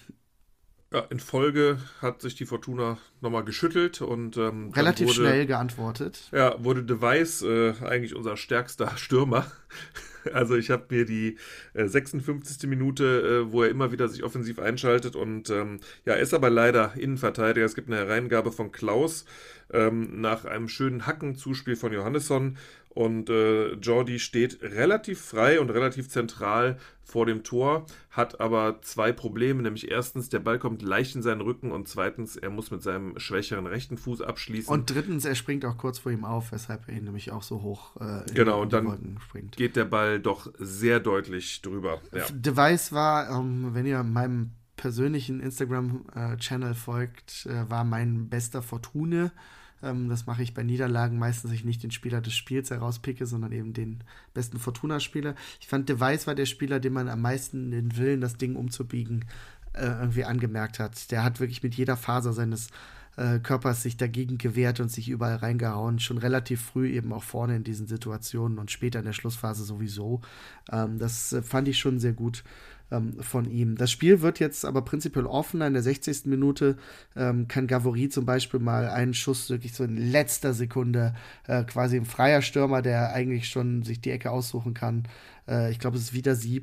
Ja, in Folge hat sich die Fortuna nochmal geschüttelt und ähm, relativ wurde, schnell geantwortet. Ja, wurde De Wijs äh, eigentlich unser stärkster Stürmer. Also ich habe mir die äh, sechsundfünfzigste Minute, äh, wo er immer wieder sich offensiv einschaltet und ähm, ja, ist aber leider Innenverteidiger. Es gibt eine Hereingabe von Klaus ähm, nach einem schönen Hackenzuspiel von Johannesson und äh, Jordi steht relativ frei und relativ zentral vor dem Tor, hat aber zwei Probleme, nämlich erstens, der Ball kommt leicht in seinen Rücken und zweitens, er muss mit seinem schwächeren rechten Fuß abschließen. Und drittens, er springt auch kurz vor ihm auf, weshalb er ihn nämlich auch so hoch äh, in genau, die und dann Wolken springt. Geht der Ball doch sehr deutlich drüber. Ja. De Wijs war, ähm, wenn ihr meinem persönlichen Instagram-Channel folgt, äh, war mein bester Fortune. Ähm, das mache ich bei Niederlagen meistens, dass ich nicht den Spieler des Spiels herauspicke, sondern eben den besten Fortuna-Spieler. Ich fand, De Wijs war der Spieler, dem man am meisten den Willen, das Ding umzubiegen, äh, irgendwie angemerkt hat. Der hat wirklich mit jeder Faser seines äh, Körpers sich dagegen gewehrt und sich überall reingehauen. Schon relativ früh eben auch vorne in diesen Situationen und später in der Schlussphase sowieso. Ähm, das äh, fand ich schon sehr gut von ihm. Das Spiel wird jetzt aber prinzipiell offener. In der sechzigsten Minute ähm, kann Gavory zum Beispiel mal einen Schuss wirklich so in letzter Sekunde, äh, quasi ein freier Stürmer, der eigentlich schon sich die Ecke aussuchen kann. Äh, ich glaube, es ist wieder Sieb.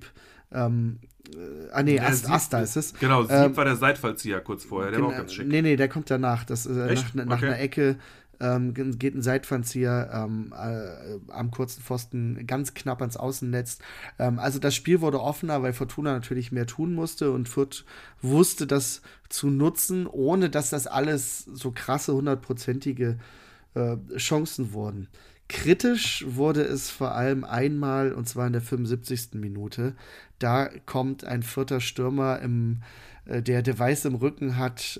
Ähm, äh, ah, nee, Ast, Asta ist es. Genau, Sieb ähm, war der Seitfallzieher kurz vorher, der gen- war auch ganz schick. Nee, nee, der kommt danach. Das, äh, Echt? nach, nach Okay. einer Ecke ähm, geht ein Seitfallzieher ähm, äh, am kurzen Pfosten ganz knapp ans Außennetz. Ähm, also das Spiel wurde offener, weil Fortuna natürlich mehr tun musste und Fürth wusste das zu nutzen, ohne dass das alles so krasse hundertprozentige äh, Chancen wurden. Kritisch wurde es vor allem einmal, und zwar in der fünfundsiebzigsten Minute. Da kommt ein vierter Stürmer, im, äh, der De Weiß im Rücken hat,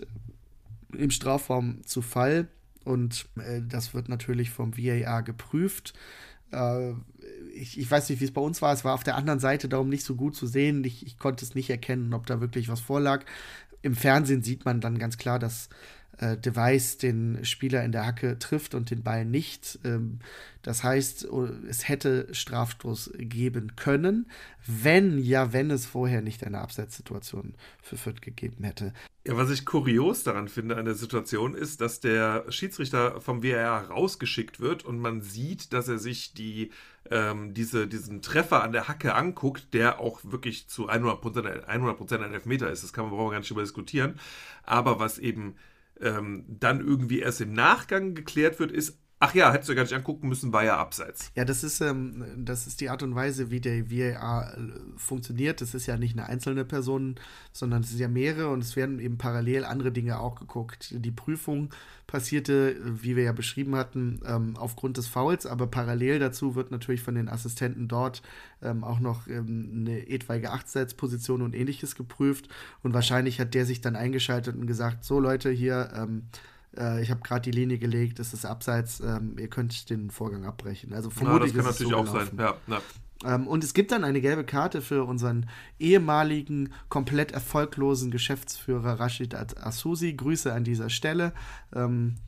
im Strafraum zu Fall. Und äh, das wird natürlich vom V A R geprüft. Äh, ich, ich weiß nicht, wie es bei uns war. Es war auf der anderen Seite darum nicht so gut zu sehen. Ich, ich konnte es nicht erkennen, ob da wirklich was vorlag. Im Fernsehen sieht man dann ganz klar, dass äh, De Weiß den Spieler in der Hacke trifft und den Ball nicht. Ähm, das heißt, es hätte Strafstoß geben können, wenn, ja, wenn es vorher nicht eine Abseitssituation für Fürth gegeben hätte. Ja, was ich kurios daran finde an der Situation ist, dass der Schiedsrichter vom V A R rausgeschickt wird und man sieht, dass er sich die, ähm, diese, diesen Treffer an der Hacke anguckt, der auch wirklich zu hundert Prozent ein Elfmeter ist. Das kann man, brauchen wir gar nicht drüber diskutieren. Aber was eben ähm, dann irgendwie erst im Nachgang geklärt wird, ist, ach ja, hättest du gar nicht angucken müssen, war ja abseits. Ja, das ist, ähm, das ist die Art und Weise, wie der V A R funktioniert. Das ist ja nicht eine einzelne Person, sondern es sind ja mehrere und es werden eben parallel andere Dinge auch geguckt. Die Prüfung passierte, wie wir ja beschrieben hatten, ähm, aufgrund des Fouls, aber parallel dazu wird natürlich von den Assistenten dort ähm, auch noch ähm, eine etwaige Abseitsposition und ähnliches geprüft und wahrscheinlich hat der sich dann eingeschaltet und gesagt, so Leute, hier, ähm, ich habe gerade die Linie gelegt, es ist abseits, ähm, ihr könnt den Vorgang abbrechen. Also vermutlich ja, das kann ist es natürlich so auch sein. Ja, ja. Ähm, und es gibt dann eine gelbe Karte für unseren ehemaligen, komplett erfolglosen Geschäftsführer Rashid Asusi. Grüße an dieser Stelle. Ähm,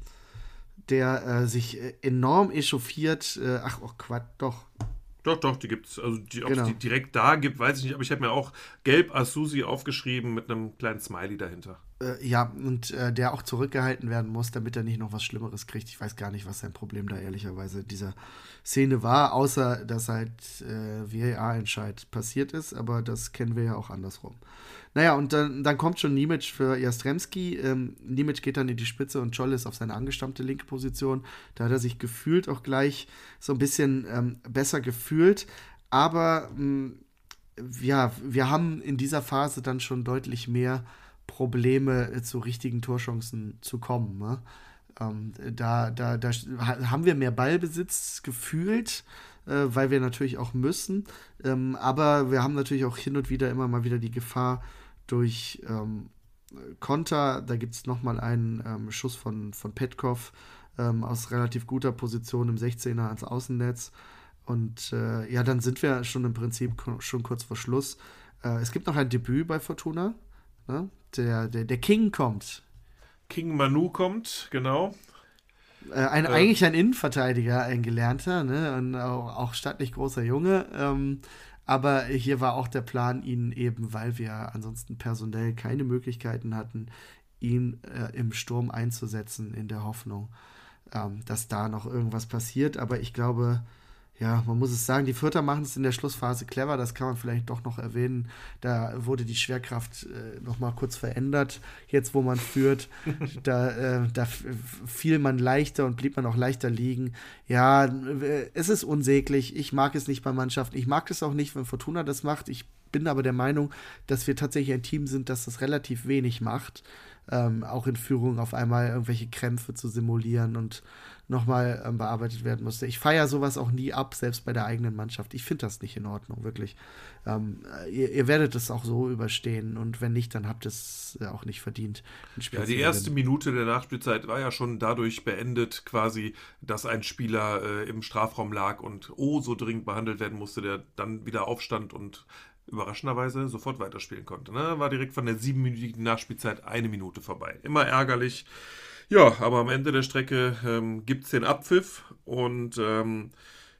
der äh, sich enorm echauffiert. Äh, ach, oh Quatsch, doch. Doch, doch, die gibt es. Also, die, ob Genau. es die direkt da gibt, weiß ich nicht. Aber ich habe mir auch gelb Asusi aufgeschrieben mit einem kleinen Smiley dahinter. Äh, ja, und äh, der auch zurückgehalten werden muss, damit er nicht noch was Schlimmeres kriegt. Ich weiß gar nicht, was sein Problem da ehrlicherweise dieser Szene war, außer dass halt äh, V A R-Entscheid passiert ist. Aber das kennen wir ja auch andersrum. Naja, und dann, dann kommt schon Nimic für Jastrzemski. Ähm, Nimic geht dann in die Spitze und Scholl ist auf seine angestammte linke Position. Da hat er sich gefühlt auch gleich so ein bisschen ähm, besser gefühlt. Aber mh, ja, wir haben in dieser Phase dann schon deutlich mehr Probleme, äh, zu richtigen Torchancen zu kommen. Ne? Ähm, da, da, da haben wir mehr Ballbesitz gefühlt, äh, weil wir natürlich auch müssen. Ähm, aber wir haben natürlich auch hin und wieder immer mal wieder die Gefahr durch ähm, Konter. Da gibt es nochmal einen ähm, Schuss von, von Petkov ähm, aus relativ guter Position im sechzehner ans Außennetz. Und äh, ja, dann sind wir schon im Prinzip ko- schon kurz vor Schluss. Äh, es gibt noch ein Debüt bei Fortuna. Ne? Der, der, der King kommt. King Manu kommt, genau. Äh, ein, äh. Eigentlich ein Innenverteidiger, ein Gelernter, ne? Und auch, auch stattlich großer Junge. Ähm, aber hier war auch der Plan, ihn eben, weil wir ansonsten personell keine Möglichkeiten hatten, ihn äh, im Sturm einzusetzen, in der Hoffnung, ähm, dass da noch irgendwas passiert. Aber ich glaube, ja, man muss es sagen, die Fürther machen es in der Schlussphase clever, das kann man vielleicht doch noch erwähnen. Da wurde die Schwerkraft äh, noch mal kurz verändert, jetzt wo man führt. da, äh, da f- fiel man leichter und blieb man auch leichter liegen. Ja, äh, es ist unsäglich, ich mag es nicht bei Mannschaften, ich mag es auch nicht, wenn Fortuna das macht. Ich bin aber der Meinung, dass wir tatsächlich ein Team sind, das das relativ wenig macht. Ähm, auch in Führung auf einmal irgendwelche Krämpfe zu simulieren und nochmal ähm, bearbeitet werden musste. Ich feiere sowas auch nie ab, selbst bei der eigenen Mannschaft. Ich finde das nicht in Ordnung, wirklich. Ähm, ihr, ihr werdet es auch so überstehen und wenn nicht, dann habt ihr es auch nicht verdient. Ja, die erste Minute der Nachspielzeit war ja schon dadurch beendet, quasi, dass ein Spieler äh, im Strafraum lag und oh, so dringend behandelt werden musste, der dann wieder aufstand und überraschenderweise sofort weiterspielen konnte. Ne? War direkt von der siebenminütigen Nachspielzeit eine Minute vorbei. Immer ärgerlich. Ja, aber am Ende der Strecke ähm, gibt es den Abpfiff und ähm,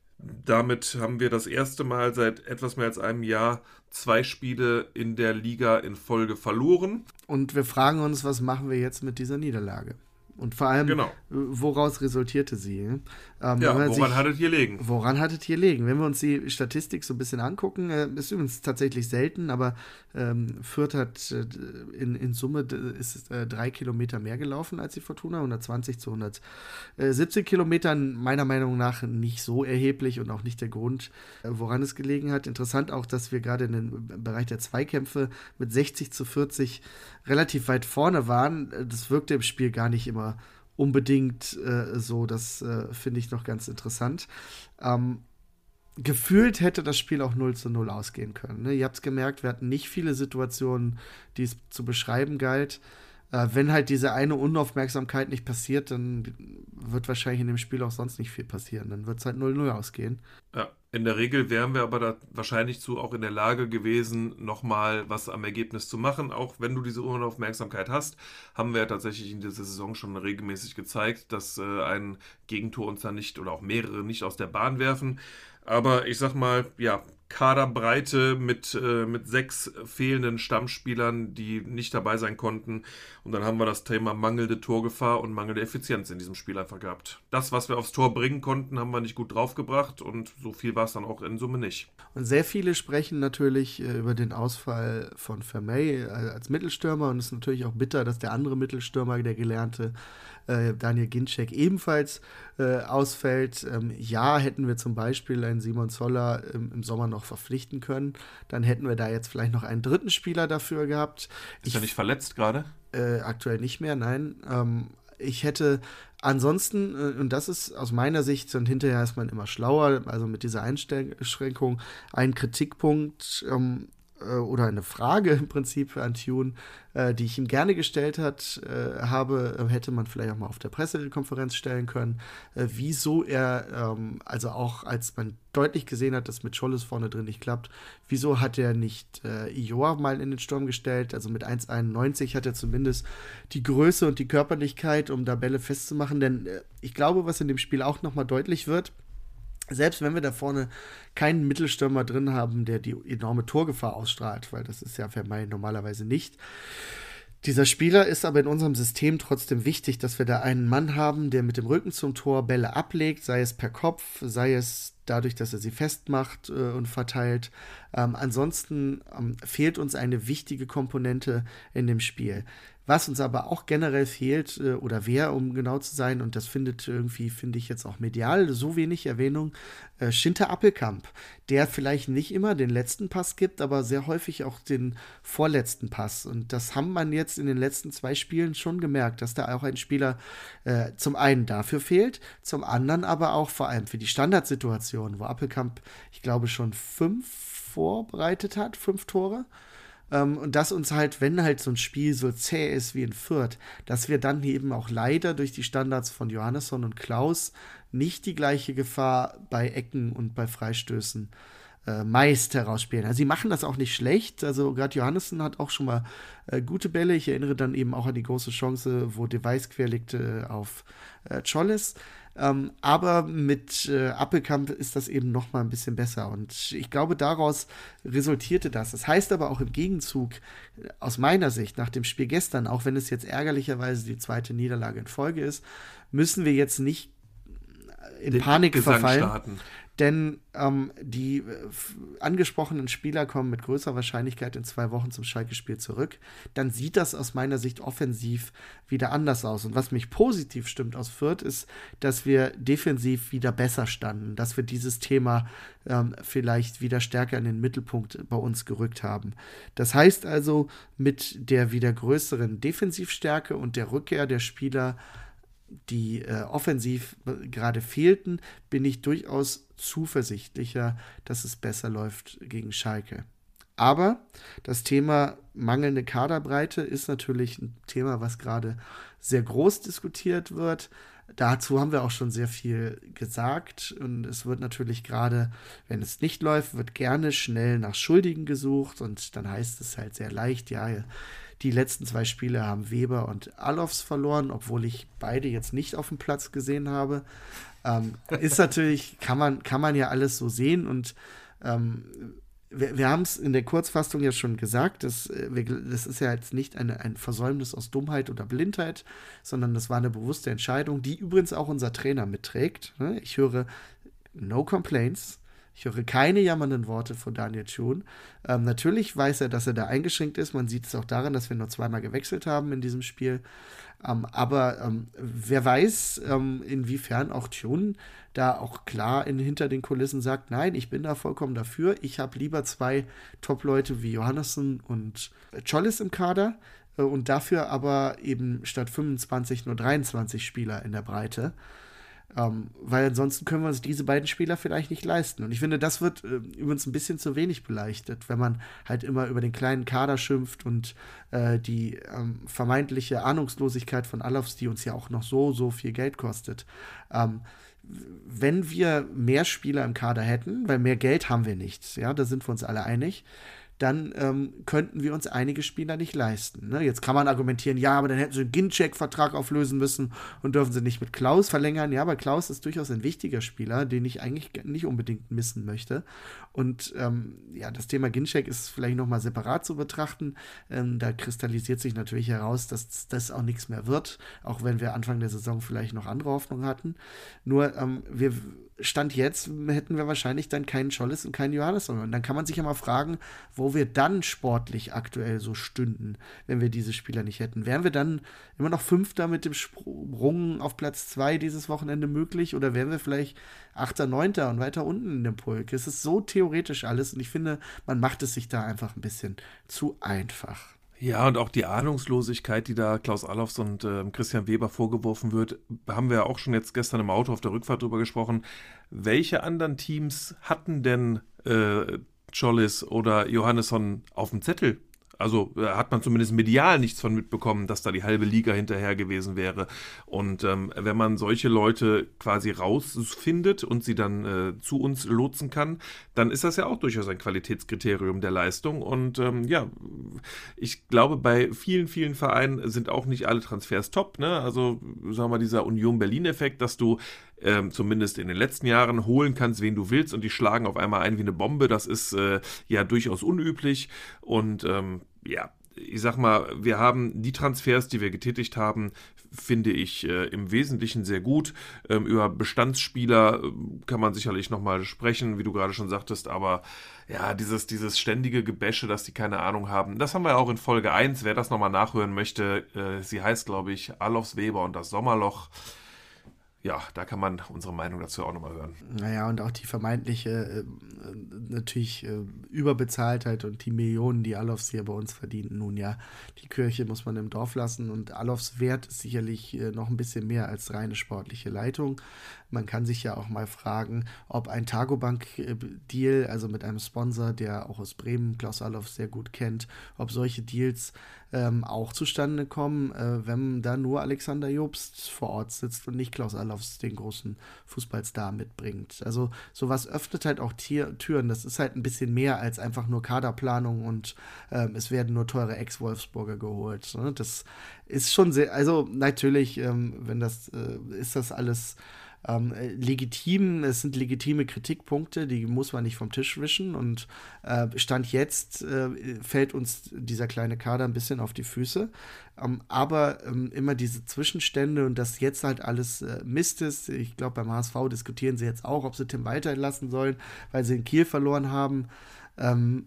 damit haben wir das erste Mal seit etwas mehr als einem Jahr zwei Spiele in der Liga in Folge verloren. Und wir fragen uns, was machen wir jetzt mit dieser Niederlage? Und vor allem, genau. woraus resultierte sie? Ähm, ja, woran sich, hat es hier liegen? Woran hat es hier liegen? Wenn wir uns die Statistik so ein bisschen angucken, äh, ist übrigens tatsächlich selten, aber ähm, Fürth hat äh, in, in Summe ist äh, drei Kilometer mehr gelaufen als die Fortuna, hundertzwanzig zu hundertsiebzig Kilometern, meiner Meinung nach nicht so erheblich und auch nicht der Grund, äh, woran es gelegen hat. Interessant auch, dass wir gerade in den Bereich der Zweikämpfe mit sechzig zu vierzig relativ weit vorne waren. Das wirkte im Spiel gar nicht immer unbedingt äh, so, das äh, finde ich noch ganz interessant. Ähm, gefühlt hätte das Spiel auch null zu null ausgehen können. Ne? Ihr habt es gemerkt, wir hatten nicht viele Situationen, die es zu beschreiben galt. Äh, wenn halt diese eine Unaufmerksamkeit nicht passiert, dann wird wahrscheinlich in dem Spiel auch sonst nicht viel passieren. Dann wird es halt null null ausgehen. Ja, in der Regel wären wir aber da wahrscheinlich zu auch in der Lage gewesen, nochmal was am Ergebnis zu machen. Auch wenn du diese Unaufmerksamkeit hast, haben wir ja tatsächlich in dieser Saison schon regelmäßig gezeigt, dass äh, ein Gegentor uns dann nicht oder auch mehrere nicht aus der Bahn werfen. Aber ich sag mal, ja, Kaderbreite mit, äh, mit sechs fehlenden Stammspielern, die nicht dabei sein konnten. Und dann haben wir das Thema mangelnde Torgefahr und mangelnde Effizienz in diesem Spiel einfach gehabt. Das, was wir aufs Tor bringen konnten, haben wir nicht gut draufgebracht und so viel war es dann auch in Summe nicht. Und sehr viele sprechen natürlich äh, über den Ausfall von Vermey äh, als Mittelstürmer und es ist natürlich auch bitter, dass der andere Mittelstürmer, der gelernte äh, Daniel Ginczek, ebenfalls äh, ausfällt. Ähm, ja, hätten wir zum Beispiel einen Simon Zoller im, im Sommer noch verpflichten können, dann hätten wir da jetzt vielleicht noch einen dritten Spieler dafür gehabt. Ist er nicht verletzt gerade? Äh, aktuell nicht mehr, nein. Ähm, ich hätte ansonsten, äh, und das ist aus meiner Sicht, und hinterher ist man immer schlauer, also mit dieser Einschränkung, ein Kritikpunkt ähm, äh, oder eine Frage im Prinzip an Thune, äh, die ich ihm gerne gestellt hat, äh, habe, hätte man vielleicht auch mal auf der Pressekonferenz stellen können, äh, wieso er, ähm, also auch als man deutlich gesehen hat, dass mit Scholles vorne drin nicht klappt, wieso hat er nicht äh, Ijoa mal in den Sturm gestellt, also mit eins Komma einundneunzig hat er zumindest die Größe und die Körperlichkeit, um da Bälle festzumachen, denn äh, ich glaube, was in dem Spiel auch nochmal deutlich wird, selbst wenn wir da vorne keinen Mittelstürmer drin haben, der die enorme Torgefahr ausstrahlt, weil das ist ja Vermey normalerweise nicht. Dieser Spieler ist aber in unserem System trotzdem wichtig, dass wir da einen Mann haben, der mit dem Rücken zum Tor Bälle ablegt, sei es per Kopf, sei es dadurch, dass er sie festmacht äh, und verteilt. Ähm, ansonsten ähm, fehlt uns eine wichtige Komponente in dem Spiel. Was uns aber auch generell fehlt, äh, oder wer, um genau zu sein, und das findet irgendwie, finde ich jetzt auch medial so wenig Erwähnung, äh, Schinter Appelkamp, der vielleicht nicht immer den letzten Pass gibt, aber sehr häufig auch den vorletzten Pass. Und das haben man jetzt in den letzten zwei Spielen schon gemerkt, dass da auch ein Spieler äh, zum einen dafür fehlt, zum anderen aber auch vor allem für die Standardsituation, wo Appelkamp, ich glaube, schon fünf vorbereitet hat, fünf Tore. Um, und dass uns halt, wenn halt so ein Spiel so zäh ist wie in Fürth, dass wir dann eben auch leider durch die Standards von Johannesson und Klaus nicht die gleiche Gefahr bei Ecken und bei Freistößen äh, meist herausspielen. Also sie machen das auch nicht schlecht, also gerade Johannesson hat auch schon mal äh, gute Bälle. Ich erinnere dann eben auch an die große Chance, wo De Wijs querlegte äh, auf äh, Scholles. Ähm, aber mit äh, Appelkamp ist das eben noch mal ein bisschen besser. Und ich glaube, daraus resultierte das. Das heißt aber auch im Gegenzug, äh, aus meiner Sicht, nach dem Spiel gestern, auch wenn es jetzt ärgerlicherweise die zweite Niederlage in Folge ist, müssen wir jetzt nicht in Den Panik Gesang verfallen. Starten. Denn ähm, die äh, f- angesprochenen Spieler kommen mit größerer Wahrscheinlichkeit in zwei Wochen zum Schalke-Spiel zurück. Dann sieht das aus meiner Sicht offensiv wieder anders aus. Und was mich positiv stimmt aus Fürth ist, dass wir defensiv wieder besser standen. Dass wir dieses Thema ähm, vielleicht wieder stärker in den Mittelpunkt bei uns gerückt haben. Das heißt also, mit der wieder größeren Defensivstärke und der Rückkehr der Spieler, die äh, offensiv gerade fehlten, bin ich durchaus zuversichtlicher, dass es besser läuft gegen Schalke. Aber das Thema mangelnde Kaderbreite ist natürlich ein Thema, was gerade sehr groß diskutiert wird. Dazu haben wir auch schon sehr viel gesagt und es wird natürlich gerade, wenn es nicht läuft, wird gerne schnell nach Schuldigen gesucht und dann heißt es halt sehr leicht, ja, die letzten zwei Spiele haben Weber und Alofs verloren, obwohl ich beide jetzt nicht auf dem Platz gesehen habe. Ähm, ist natürlich, kann man, kann man ja alles so sehen und ähm, wir, wir haben es in der Kurzfassung ja schon gesagt, das, wir, das ist ja jetzt nicht eine, ein Versäumnis aus Dummheit oder Blindheit, sondern das war eine bewusste Entscheidung, die übrigens auch unser Trainer mitträgt. Ich höre no complaints. Ich höre keine jammernden Worte von Daniel Thun. Ähm, natürlich weiß er, dass er da eingeschränkt ist. Man sieht es auch daran, dass wir nur zweimal gewechselt haben in diesem Spiel. Ähm, aber ähm, wer weiß, ähm, inwiefern auch Thun da auch klar in, hinter den Kulissen sagt, nein, ich bin da vollkommen dafür. Ich habe lieber zwei Top-Leute wie Johannesson und Chollis im Kader äh, und dafür aber eben statt fünfundzwanzig nur dreiundzwanzig Spieler in der Breite. Ähm, weil ansonsten können wir uns diese beiden Spieler vielleicht nicht leisten. Und ich finde, das wird äh, übrigens ein bisschen zu wenig beleuchtet, wenn man halt immer über den kleinen Kader schimpft und äh, die ähm, vermeintliche Ahnungslosigkeit von Alofs, die uns ja auch noch so, so viel Geld kostet. Ähm, wenn wir mehr Spieler im Kader hätten, weil mehr Geld haben wir nicht, ja, da sind wir uns alle einig, dann ähm, könnten wir uns einige Spieler nicht leisten. Ne? Jetzt kann man argumentieren, ja, aber dann hätten sie einen Ginczek-Vertrag auflösen müssen und dürfen sie nicht mit Klaus verlängern. Ja, aber Klaus ist durchaus ein wichtiger Spieler, den ich eigentlich nicht unbedingt missen möchte. Und ähm, ja, das Thema Ginczek ist vielleicht nochmal separat zu betrachten. Ähm, da kristallisiert sich natürlich heraus, dass das auch nichts mehr wird, auch wenn wir Anfang der Saison vielleicht noch andere Hoffnungen hatten. Nur, ähm, wir Stand jetzt hätten wir wahrscheinlich dann keinen Chollis und keinen Johannesson. Und dann kann man sich ja mal fragen, wo wir dann sportlich aktuell so stünden, wenn wir diese Spieler nicht hätten. Wären wir dann immer noch Fünfter mit dem Sprung auf Platz zwei dieses Wochenende möglich? Oder wären wir vielleicht Achter, Neunter und weiter unten in dem Pulk? Es ist so theoretisch alles und ich finde, man macht es sich da einfach ein bisschen zu einfach. Ja, und auch die Ahnungslosigkeit, die da Klaus Allofs und äh, Christian Weber vorgeworfen wird, haben wir ja auch schon jetzt gestern im Auto auf der Rückfahrt drüber gesprochen. Welche anderen Teams hatten denn äh, Chollis oder Johannesson auf dem Zettel? Also äh, hat man zumindest medial nichts von mitbekommen, dass da die halbe Liga hinterher gewesen wäre. Und ähm, wenn man solche Leute quasi rausfindet und sie dann äh, zu uns lotsen kann, dann ist das ja auch durchaus ein Qualitätskriterium der Leistung. Und ähm, ja, ich glaube, bei vielen, vielen Vereinen sind auch nicht alle Transfers top. Ne? Also sagen wir mal, dieser Union-Berlin-Effekt, dass du Ähm, zumindest in den letzten Jahren holen kannst, wen du willst und die schlagen auf einmal ein wie eine Bombe. Das ist äh, ja durchaus unüblich und ähm, ja, ich sag mal, wir haben die Transfers, die wir getätigt haben, finde ich äh, im Wesentlichen sehr gut. Ähm, über Bestandsspieler äh, kann man sicherlich nochmal sprechen, wie du gerade schon sagtest, aber ja, dieses, dieses ständige Gebäsche, dass die keine Ahnung haben, das haben wir auch in Folge eins. Wer das nochmal nachhören möchte, äh, sie heißt, glaube ich, Alofs, Weber und das Sommerloch. Ja, da kann man unsere Meinung dazu auch nochmal hören. Naja, und auch die vermeintliche äh, natürlich äh, Überbezahltheit und die Millionen, die Alofs hier bei uns verdienen. Nun ja, die Kirche muss man im Dorf lassen und Alofs Wert ist sicherlich äh, noch ein bisschen mehr als reine sportliche Leitung. Man kann sich ja auch mal fragen, ob ein Targobank-Deal, also mit einem Sponsor, der auch aus Bremen Klaus Allofs sehr gut kennt, ob solche Deals ähm, auch zustande kommen, äh, wenn da nur Alexander Jobst vor Ort sitzt und nicht Klaus Allofs den großen Fußballstar mitbringt. Also sowas öffnet halt auch Tier- Türen. Das ist halt ein bisschen mehr als einfach nur Kaderplanung und ähm, es werden nur teure Ex-Wolfsburger geholt. Ne? Das ist schon sehr, also natürlich, ähm, wenn das, äh, ist das alles Ähm, legitim, es sind legitime Kritikpunkte, die muss man nicht vom Tisch wischen und äh, Stand jetzt äh, fällt uns dieser kleine Kader ein bisschen auf die Füße, ähm, aber ähm, immer diese Zwischenstände und dass jetzt halt alles äh, Mist ist, ich glaube beim H S V diskutieren sie jetzt auch, ob sie Tim Walter entlassen sollen, weil sie in Kiel verloren haben. Ähm,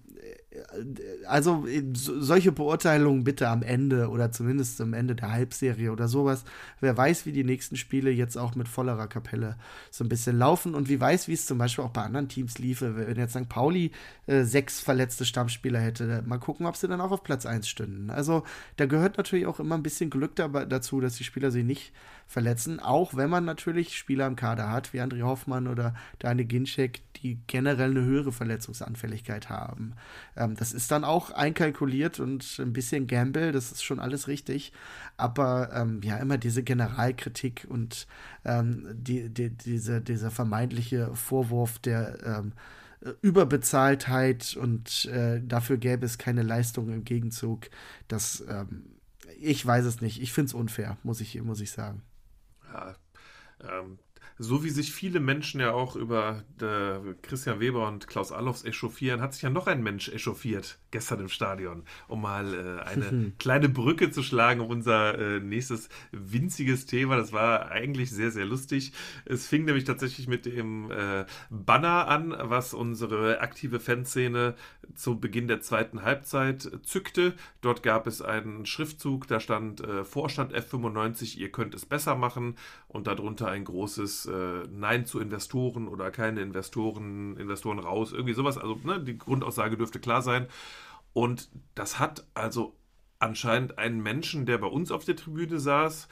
also solche Beurteilungen bitte am Ende oder zumindest am Ende der Halbserie oder sowas. Wer weiß, wie die nächsten Spiele jetzt auch mit vollerer Kapelle so ein bisschen laufen und wie weiß, wie es zum Beispiel auch bei anderen Teams liefe. Wenn jetzt Sankt Pauli äh, sechs verletzte Stammspieler hätte, mal gucken, ob sie dann auch auf Platz eins stünden. Also da gehört natürlich auch immer ein bisschen Glück dabei, dazu, dass die Spieler sich nicht verletzen, auch wenn man natürlich Spieler im Kader hat, wie André Hoffmann oder Daniel Ginczek, die generell eine höhere Verletzungsanfälligkeit haben. Ähm, das ist dann auch einkalkuliert und ein bisschen Gamble, das ist schon alles richtig, aber ähm, ja, immer diese Generalkritik und ähm, die, die, diese, dieser vermeintliche Vorwurf der ähm, Überbezahltheit und äh, dafür gäbe es keine Leistung im Gegenzug, das, ähm, ich weiß es nicht, ich finde es unfair, muss ich, muss ich sagen. Ja, ähm, so wie sich viele Menschen ja auch über äh, Christian Weber und Klaus Allofs echauffieren, hat sich ja noch ein Mensch echauffiert gestern im Stadion, um mal äh, eine kleine Brücke zu schlagen um unser äh, nächstes winziges Thema. Das war eigentlich sehr, sehr lustig. Es fing nämlich tatsächlich mit dem äh, Banner an, was unsere aktive Fanszene zu Beginn der zweiten Halbzeit zückte. Dort gab es einen Schriftzug, da stand äh, Vorstand F fünfundneunzig, ihr könnt es besser machen, und darunter ein großes äh, Nein zu Investoren oder keine Investoren, Investoren raus, irgendwie sowas. Also ne, die Grundaussage dürfte klar sein. Und das hat also anscheinend einen Menschen, der bei uns auf der Tribüne saß,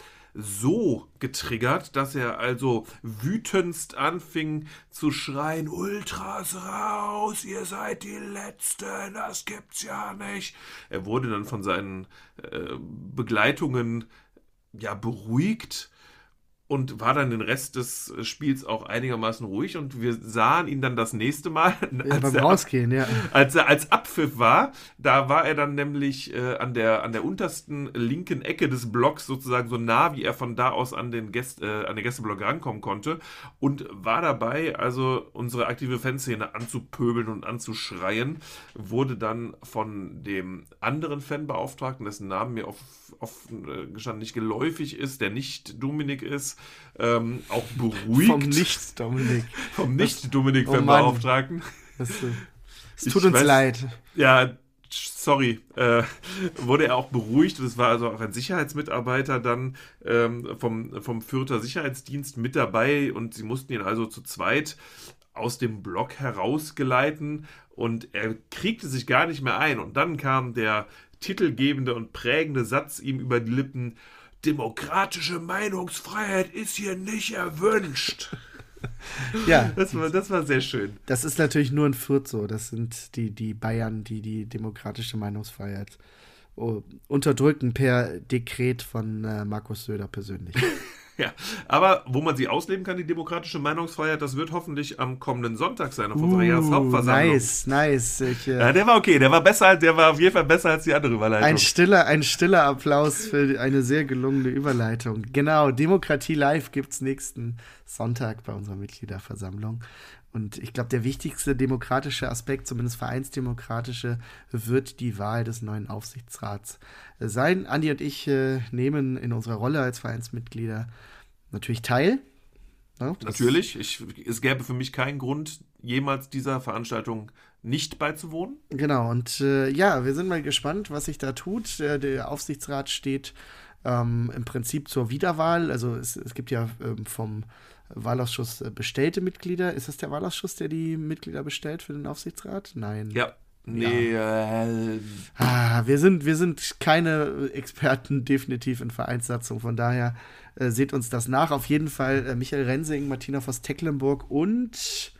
so getriggert, dass er also wütendst anfing zu schreien: Ultras raus, ihr seid die Letzten, das gibt's ja nicht. Er wurde dann von seinen äh, Begleitungen ja beruhigt und war dann den Rest des Spiels auch einigermaßen ruhig, und wir sahen ihn dann das nächste Mal, ja, als, beim er, Rausgehen, ja. als er als Abpfiff war. Da war er dann nämlich äh, an, der, an der untersten linken Ecke des Blocks, sozusagen so nah, wie er von da aus an den, Gäst, äh, an den Gästeblock rankommen konnte, und war dabei, also unsere aktive Fanszene anzupöbeln und anzuschreien. Wurde dann von dem anderen Fanbeauftragten, dessen Namen mir offen äh, gestanden nicht geläufig ist, der nicht Dominik ist, ähm, auch beruhigt. Vom Nicht-Dominik. Vom Nicht-Dominik-Fanbeauftragten. Oh es tut ich uns weiß, leid. Ja, sorry. Äh, wurde er auch beruhigt. Und es war also auch ein Sicherheitsmitarbeiter dann ähm, vom, vom Fürther Sicherheitsdienst mit dabei. Und sie mussten ihn also zu zweit aus dem Block herausgeleiten. Und er kriegte sich gar nicht mehr ein. Und dann kam der titelgebende und prägende Satz ihm über die Lippen: Demokratische Meinungsfreiheit ist hier nicht erwünscht. Ja, das war, das war sehr schön. Das ist natürlich nur in Fürth so. Das sind die, die Bayern, die die demokratische Meinungsfreiheit oh, unterdrücken per Dekret von äh, Markus Söder persönlich. Ja, aber wo man sie ausleben kann, die demokratische Meinungsfreiheit, das wird hoffentlich am kommenden Sonntag sein, auf unserer uh, Jahreshauptversammlung. Nice, nice. Ich, äh, ja, der war okay, der war besser, der war auf jeden Fall besser als die andere Überleitung. Ein stiller, ein stiller Applaus für eine sehr gelungene Überleitung. Genau, Demokratie Live gibt's nächsten Sonntag bei unserer Mitgliederversammlung. Und ich glaube, der wichtigste demokratische Aspekt, zumindest vereinsdemokratische, wird die Wahl des neuen Aufsichtsrats sein. Andi und ich äh, nehmen in unserer Rolle als Vereinsmitglieder natürlich teil. Ja, natürlich. Ich, es gäbe für mich keinen Grund, jemals dieser Veranstaltung nicht beizuwohnen. Genau. Und äh, ja, wir sind mal gespannt, was sich da tut. Der, der Aufsichtsrat steht ähm, im Prinzip zur Wiederwahl. Also es, es gibt ja ähm, vom Wahlausschuss bestellte Mitglieder. Ist das der Wahlausschuss, der die Mitglieder bestellt für den Aufsichtsrat? Nein. Ja. Nee, ja. Äh, ah, wir sind, wir sind keine Experten definitiv in Vereinssatzung, von daher äh, seht uns das nach. Auf jeden Fall äh, Michael Rensing, Martina Voss-Tecklenburg und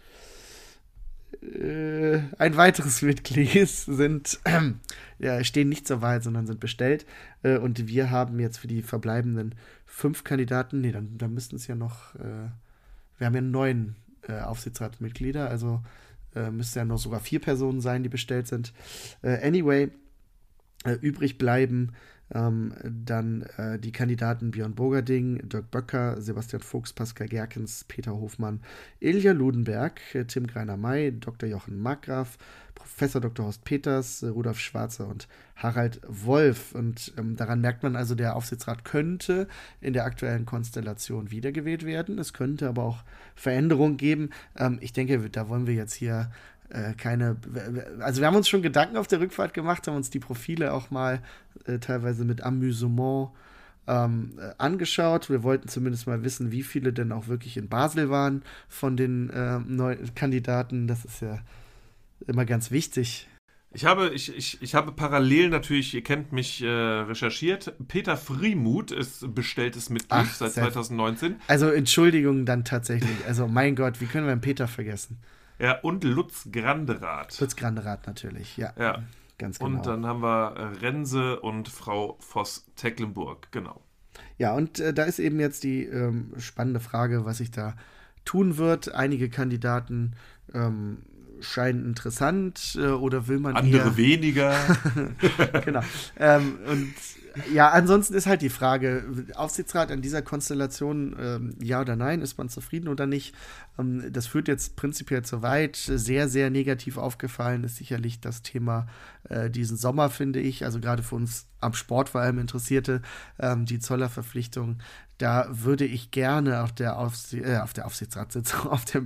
äh, ein weiteres Mitglied sind, äh, ja, stehen nicht zur Wahl, sondern sind bestellt. Äh, und wir haben jetzt für die verbleibenden fünf Kandidaten, nee, dann, dann müssten es ja noch, äh, wir haben ja neun äh, Aufsichtsratsmitglieder, also Äh, müsste ja noch sogar vier Personen sein, die bestellt sind. Äh, anyway, äh, übrig bleiben ähm, dann äh, die Kandidaten Björn Burgerding, Dirk Böcker, Sebastian Fuchs, Pascal Gerkens, Peter Hofmann, Ilja Ludenberg, äh, Tim Greiner-May, Doktor Jochen Markgraf, Professor Doktor Horst Peters, äh, Rudolf Schwarzer und Harald Wolf. Und ähm, daran merkt man also, der Aufsichtsrat könnte in der aktuellen Konstellation wiedergewählt werden. Es könnte aber auch Veränderungen geben. Ähm, ich denke, da wollen wir jetzt hier äh, keine, also wir haben uns schon Gedanken auf der Rückfahrt gemacht, haben uns die Profile auch mal äh, teilweise mit Amüsement ähm, äh, angeschaut. Wir wollten zumindest mal wissen, wie viele denn auch wirklich in Basel waren von den äh, neuen Kandidaten. Das ist ja immer ganz wichtig. Ich habe, ich, ich, ich habe parallel natürlich, ihr kennt mich, äh, recherchiert. Peter Friemuth ist bestelltes Mitglied Ach, seit zwanzig neunzehn. Also Entschuldigung dann tatsächlich. Also mein Gott, wie können wir den Peter vergessen? Ja, und Lutz Granderath. Lutz Granderath natürlich, ja. Ja. Ganz genau. Und dann haben wir Rense und Frau Voss-Tecklenburg, genau. Ja, und äh, da ist eben jetzt die ähm, spannende Frage, was sich da tun wird. Einige Kandidaten ähm, scheinen interessant äh, oder will man andere eher weniger. Genau. Ähm, und Ja, ansonsten ist halt die Frage, Aufsichtsrat an dieser Konstellation, ähm, ja oder nein, ist man zufrieden oder nicht? Ähm, das führt jetzt prinzipiell zu weit. Sehr, sehr negativ aufgefallen ist sicherlich das Thema äh, diesen Sommer, finde ich, also gerade für uns am Sport vor allem Interessierte, ähm, die Zoller-Verpflichtung. Da würde ich gerne auf der, Aufsi- äh, auf der Aufsichtsratssitzung, auf der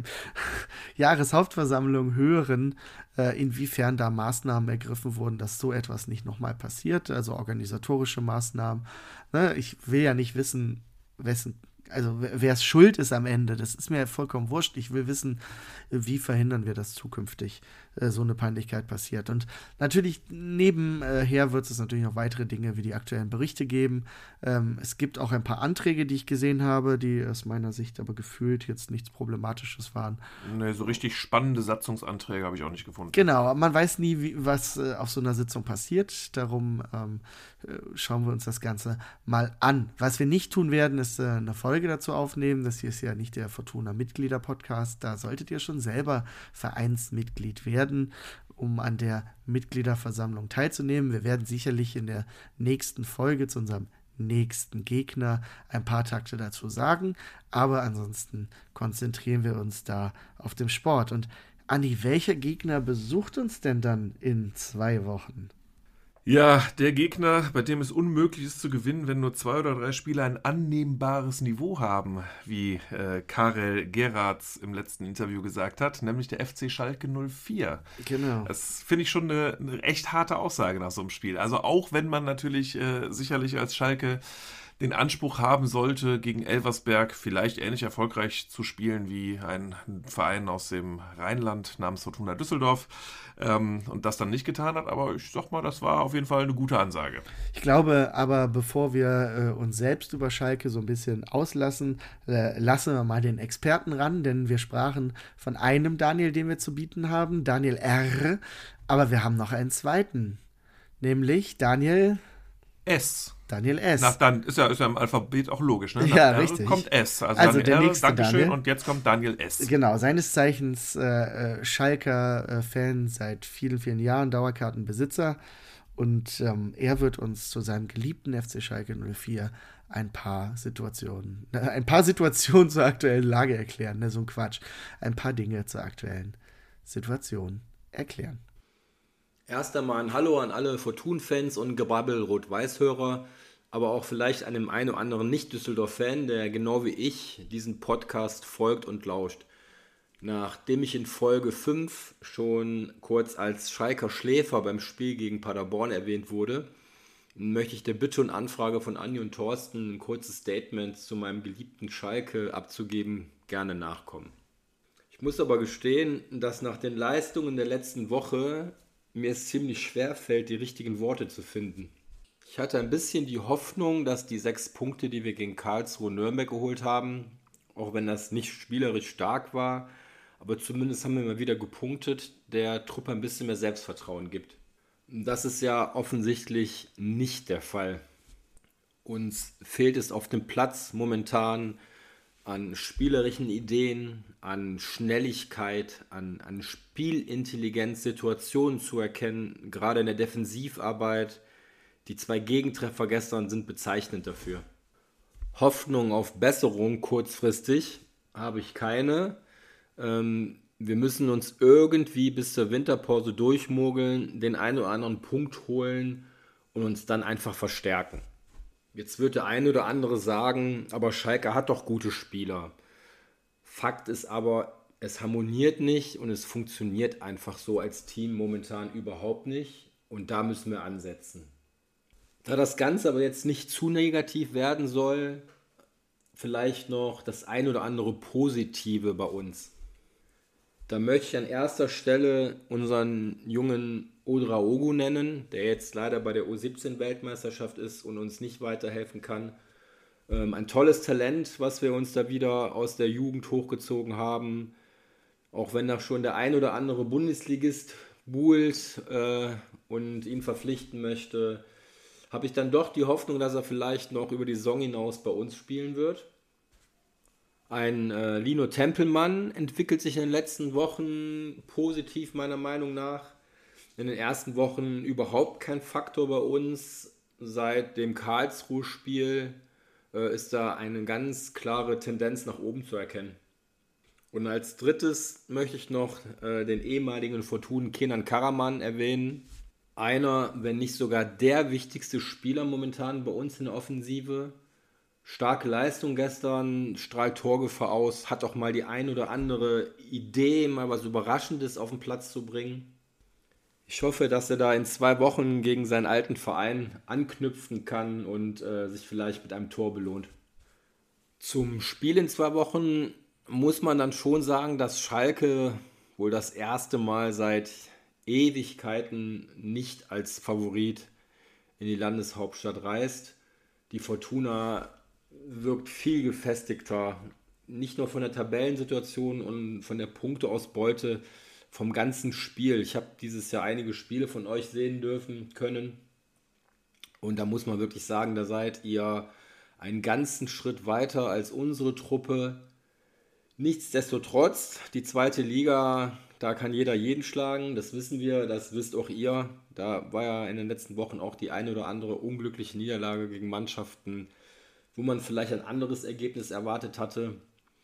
Jahreshauptversammlung hören, äh, inwiefern da Maßnahmen ergriffen wurden, dass so etwas nicht nochmal passiert, also organisatorische Maßnahmen. Ne? Ich will ja nicht wissen, wessen, also wer es schuld ist am Ende, das ist mir vollkommen wurscht. Ich will wissen, wie verhindern wir, dass zukünftig äh, so eine Peinlichkeit passiert. Und natürlich nebenher wird es natürlich noch weitere Dinge wie die aktuellen Berichte geben. Ähm, es gibt auch ein paar Anträge, die ich gesehen habe, die aus meiner Sicht aber gefühlt jetzt nichts Problematisches waren. Ne, so richtig spannende Satzungsanträge habe ich auch nicht gefunden. Genau, man weiß nie, wie, was äh, auf so einer Sitzung passiert. Darum ähm, äh, schauen wir uns das Ganze mal an. Was wir nicht tun werden, ist äh, eine Folge dazu aufnehmen. Das hier ist ja nicht der Fortuna-Mitglieder-Podcast. Da solltet ihr schon selber Vereinsmitglied werden, um an der Mitgliederversammlung teilzunehmen. Wir werden sicherlich in der nächsten Folge zu unserem nächsten Gegner ein paar Takte dazu sagen. Aber ansonsten konzentrieren wir uns da auf den Sport. Und Andi, welcher Gegner besucht uns denn dann in zwei Wochen? Ja, der Gegner, bei dem es unmöglich ist zu gewinnen, wenn nur zwei oder drei Spieler ein annehmbares Niveau haben, wie äh, Karel Geratz im letzten Interview gesagt hat, nämlich der F C Schalke null vier. Genau. Das finde ich schon eine, eine echt harte Aussage nach so einem Spiel. Also auch wenn man natürlich äh, sicherlich als Schalke den Anspruch haben sollte, gegen Elversberg vielleicht ähnlich erfolgreich zu spielen wie ein Verein aus dem Rheinland namens Fortuna Düsseldorf, ähm, und das dann nicht getan hat. Aber ich sag mal, das war auf jeden Fall eine gute Ansage. Ich glaube aber, bevor wir äh, uns selbst über Schalke so ein bisschen auslassen, äh, lassen wir mal den Experten ran, denn wir sprachen von einem Daniel, den wir zu bieten haben, Daniel R., aber wir haben noch einen zweiten, nämlich Daniel S. Daniel S. Nach dann ist ja, ist ja im Alphabet auch logisch, ne? Nach Ja, R richtig. kommt S. Also, Also dann der R, nächste Dankeschön, Daniel. und jetzt kommt Daniel S. Genau, seines Zeichens äh, äh, Schalker-Fan seit vielen, vielen Jahren, Dauerkartenbesitzer. Und ähm, er wird uns zu seinem geliebten F C Schalke null vier ein paar Situationen, äh, ein paar Situationen zur aktuellen Lage erklären. Ne, so ein Quatsch. Ein paar Dinge zur aktuellen Situation erklären. Erst einmal ein Hallo an alle Fortun-Fans und Gebrabbel-Rot-Weiß-Hörer, aber auch vielleicht einem einen oder anderen Nicht-Düsseldorf-Fan, der genau wie ich diesen Podcast folgt und lauscht. Nachdem ich in Folge fünf schon kurz als Schalker Schläfer beim Spiel gegen Paderborn erwähnt wurde, möchte ich der Bitte und Anfrage von Andi und Thorsten, ein kurzes Statement zu meinem geliebten Schalke abzugeben, gerne nachkommen. Ich muss aber gestehen, dass nach den Leistungen der letzten Woche mir es ziemlich schwer fällt, die richtigen Worte zu finden. Ich hatte ein bisschen die Hoffnung, dass die sechs Punkte, die wir gegen Karlsruhe und Nürnberg geholt haben, auch wenn das nicht spielerisch stark war, aber zumindest haben wir mal wieder gepunktet, der Truppe ein bisschen mehr Selbstvertrauen gibt. Das ist ja offensichtlich nicht der Fall. Uns fehlt es auf dem Platz momentan an spielerischen Ideen, an Schnelligkeit, an, an Spielintelligenz, Situationen zu erkennen, gerade in der Defensivarbeit. Die zwei Gegentreffer gestern sind bezeichnend dafür. Hoffnung auf Besserung kurzfristig habe ich keine. Ähm, wir müssen uns irgendwie bis zur Winterpause durchmogeln, den einen oder anderen Punkt holen und uns dann einfach verstärken. Jetzt wird der eine oder andere sagen, aber Schalke hat doch gute Spieler. Fakt ist aber, es harmoniert nicht und es funktioniert einfach so als Team momentan überhaupt nicht. Und da müssen wir ansetzen. Da das Ganze aber jetzt nicht zu negativ werden soll, vielleicht noch das ein oder andere Positive bei uns. Da möchte ich an erster Stelle unseren jungen Odraogo nennen, der jetzt leider bei der U siebzehn Weltmeisterschaft ist und uns nicht weiterhelfen kann. Ähm, ein tolles Talent, was wir uns da wieder aus der Jugend hochgezogen haben. Auch wenn da schon der ein oder andere Bundesligist buhlt äh, und ihn verpflichten möchte, habe ich dann doch die Hoffnung, dass er vielleicht noch über die Saison hinaus bei uns spielen wird. Ein äh, Lino Tempelmann entwickelt sich in den letzten Wochen positiv meiner Meinung nach. In den ersten Wochen überhaupt kein Faktor bei uns, seit dem Karlsruhe-Spiel äh, ist da eine ganz klare Tendenz nach oben zu erkennen. Und als drittes möchte ich noch äh, den ehemaligen Fortuna Kenan Karaman erwähnen. Einer, wenn nicht sogar der wichtigste Spieler momentan bei uns in der Offensive. Starke Leistung gestern, strahlt Torgefahr aus, hat auch mal die ein oder andere Idee, mal was Überraschendes auf den Platz zu bringen. Ich hoffe, dass er da in zwei Wochen gegen seinen alten Verein anknüpfen kann und äh, sich vielleicht mit einem Tor belohnt. Zum Spiel in zwei Wochen muss man dann schon sagen, dass Schalke wohl das erste Mal seit Ewigkeiten nicht als Favorit in die Landeshauptstadt reist. Die Fortuna wirkt viel gefestigter, nicht nur von der Tabellensituation und von der Punkteausbeute, vom ganzen Spiel. Ich habe dieses Jahr einige Spiele von euch sehen dürfen können und da muss man wirklich sagen, da seid ihr einen ganzen Schritt weiter als unsere Truppe. Nichtsdestotrotz, die zweite Liga, da kann jeder jeden schlagen, das wissen wir, das wisst auch ihr. Da war ja in den letzten Wochen auch die eine oder andere unglückliche Niederlage gegen Mannschaften, wo man vielleicht ein anderes Ergebnis erwartet hatte.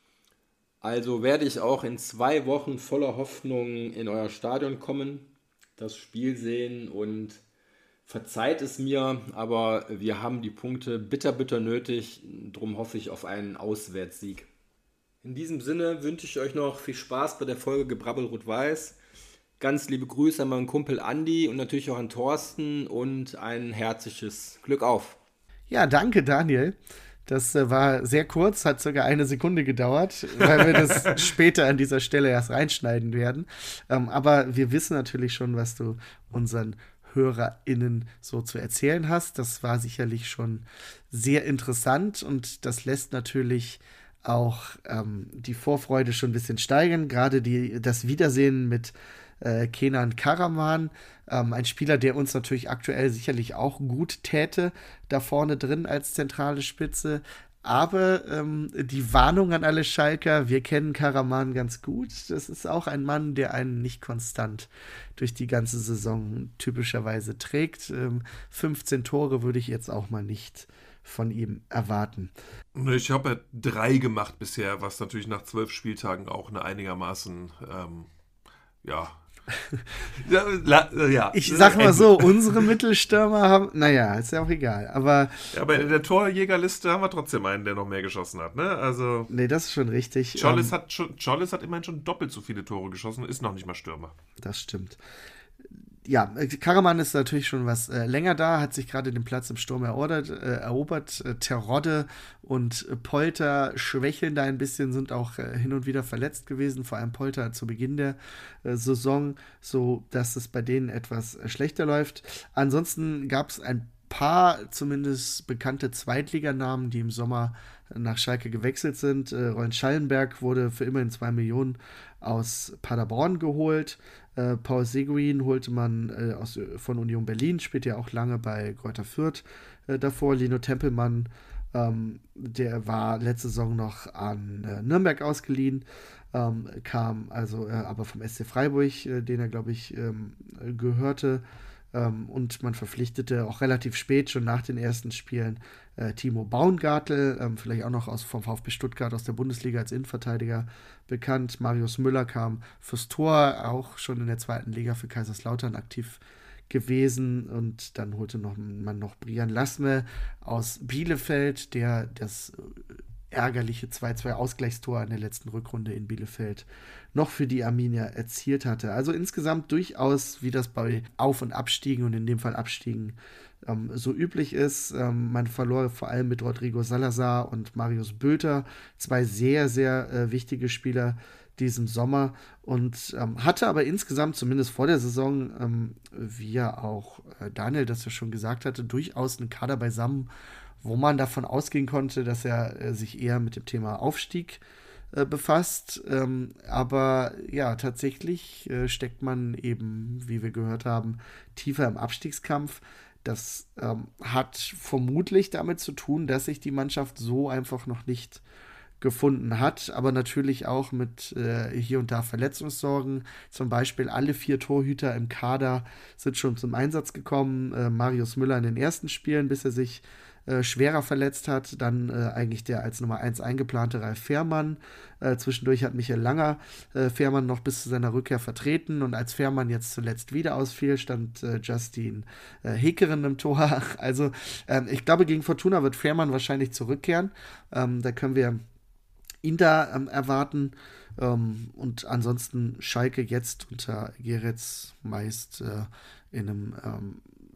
Also werde ich auch in zwei Wochen voller Hoffnung in euer Stadion kommen, das Spiel sehen und verzeiht es mir, aber wir haben die Punkte bitter, bitter nötig. Darum hoffe ich auf einen Auswärtssieg. In diesem Sinne wünsche ich euch noch viel Spaß bei der Folge Gebrabbel Rot-Weiß. Ganz liebe Grüße an meinen Kumpel Andi und natürlich auch an Thorsten und ein herzliches Glück auf. Ja, danke Daniel. Das äh, war sehr kurz, hat sogar eine Sekunde gedauert, weil wir das später an dieser Stelle erst reinschneiden werden. Ähm, aber wir wissen natürlich schon, was du unseren HörerInnen so zu erzählen hast. Das war sicherlich schon sehr interessant und das lässt natürlich auch ähm, die Vorfreude schon ein bisschen steigern. Gerade die, das Wiedersehen mit äh, Kenan Karaman, ähm, ein Spieler, der uns natürlich aktuell sicherlich auch gut täte, da vorne drin als zentrale Spitze. Aber ähm, die Warnung an alle Schalker, wir kennen Karaman ganz gut. Das ist auch ein Mann, der einen nicht konstant durch die ganze Saison typischerweise trägt. Ähm, fünfzehn Tore würde ich jetzt auch mal nicht von ihm erwarten. Ich habe ja drei gemacht bisher, was natürlich nach zwölf Spieltagen auch eine einigermaßen, ähm, ja, ja, la, ja. Ich sag mal so, unsere Mittelstürmer haben, naja, ist ja auch egal, aber... Ja, aber in der Torjägerliste haben wir trotzdem einen, der noch mehr geschossen hat, ne? Also... Nee, das ist schon richtig. Chollis ähm, hat, schon, Chollis hat immerhin schon doppelt so viele Tore geschossen, ist noch nicht mal Stürmer. Das stimmt. Ja, Karaman ist natürlich schon was äh, länger da, hat sich gerade den Platz im Sturm erobert. Äh, erobert. Äh, Terodde und äh, Polter schwächeln da ein bisschen, sind auch äh, hin und wieder verletzt gewesen, vor allem Polter zu Beginn der äh, Saison, so dass es bei denen etwas äh, schlechter läuft. Ansonsten gab es ein paar zumindest bekannte Zweitliganamen, die im Sommer nach Schalke gewechselt sind. Äh, Rollen Schallenberg wurde für immerhin zwei Millionen aus Paderborn geholt. Äh, Paul Seguin holte man äh, aus, von Union Berlin, spielt ja auch lange bei Greuther Fürth äh, davor. Lino Tempelmann, ähm, der war letzte Saison noch an äh, Nürnberg ausgeliehen, ähm, kam also äh, aber vom S C Freiburg, äh, den er, glaube ich, ähm, gehörte. Ähm, und man verpflichtete auch relativ spät, schon nach den ersten Spielen, äh, Timo Baumgartel, ähm, vielleicht auch noch aus, vom VfB Stuttgart aus der Bundesliga als Innenverteidiger bekannt. Marius Müller kam fürs Tor, auch schon in der zweiten Liga für Kaiserslautern aktiv gewesen. Und dann holte noch, man noch Brian Lasme aus Bielefeld, der das ärgerliche zwei zwei Ausgleichstor in der letzten Rückrunde in Bielefeld noch für die Arminia erzielt hatte. Also insgesamt durchaus, wie das bei Auf- und Abstiegen und in dem Fall Abstiegen ähm, so üblich ist. Ähm, man verlor vor allem mit Rodrigo Salazar und Marius Bülter, zwei sehr, sehr äh, wichtige Spieler diesem Sommer und ähm, hatte aber insgesamt, zumindest vor der Saison, ähm, wie ja auch äh, Daniel das ja schon gesagt hatte, durchaus einen Kader beisammen, wo man davon ausgehen konnte, dass er äh, sich eher mit dem Thema Aufstieg äh, befasst. Ähm, aber ja, tatsächlich äh, steckt man eben, wie wir gehört haben, tiefer im Abstiegskampf. Das ähm, hat vermutlich damit zu tun, dass sich die Mannschaft so einfach noch nicht gefunden hat, aber natürlich auch mit äh, hier und da Verletzungssorgen. Zum Beispiel alle vier Torhüter im Kader sind schon zum Einsatz gekommen. Äh, Marius Müller in den ersten Spielen, bis er sich äh, schwerer verletzt hat. Dann äh, eigentlich der als Nummer eins eingeplante Ralf Fährmann. Äh, zwischendurch hat Michael Langer äh, Fährmann noch bis zu seiner Rückkehr vertreten. Und als Fährmann jetzt zuletzt wieder ausfiel, stand äh, Justin äh, Hekeren im Tor. Also ähm, ich glaube, gegen Fortuna wird Fährmann wahrscheinlich zurückkehren. Ähm, da können wir ihn da ähm, erwarten. Ähm, und ansonsten Schalke jetzt unter Geretz meist äh, in einem ähm,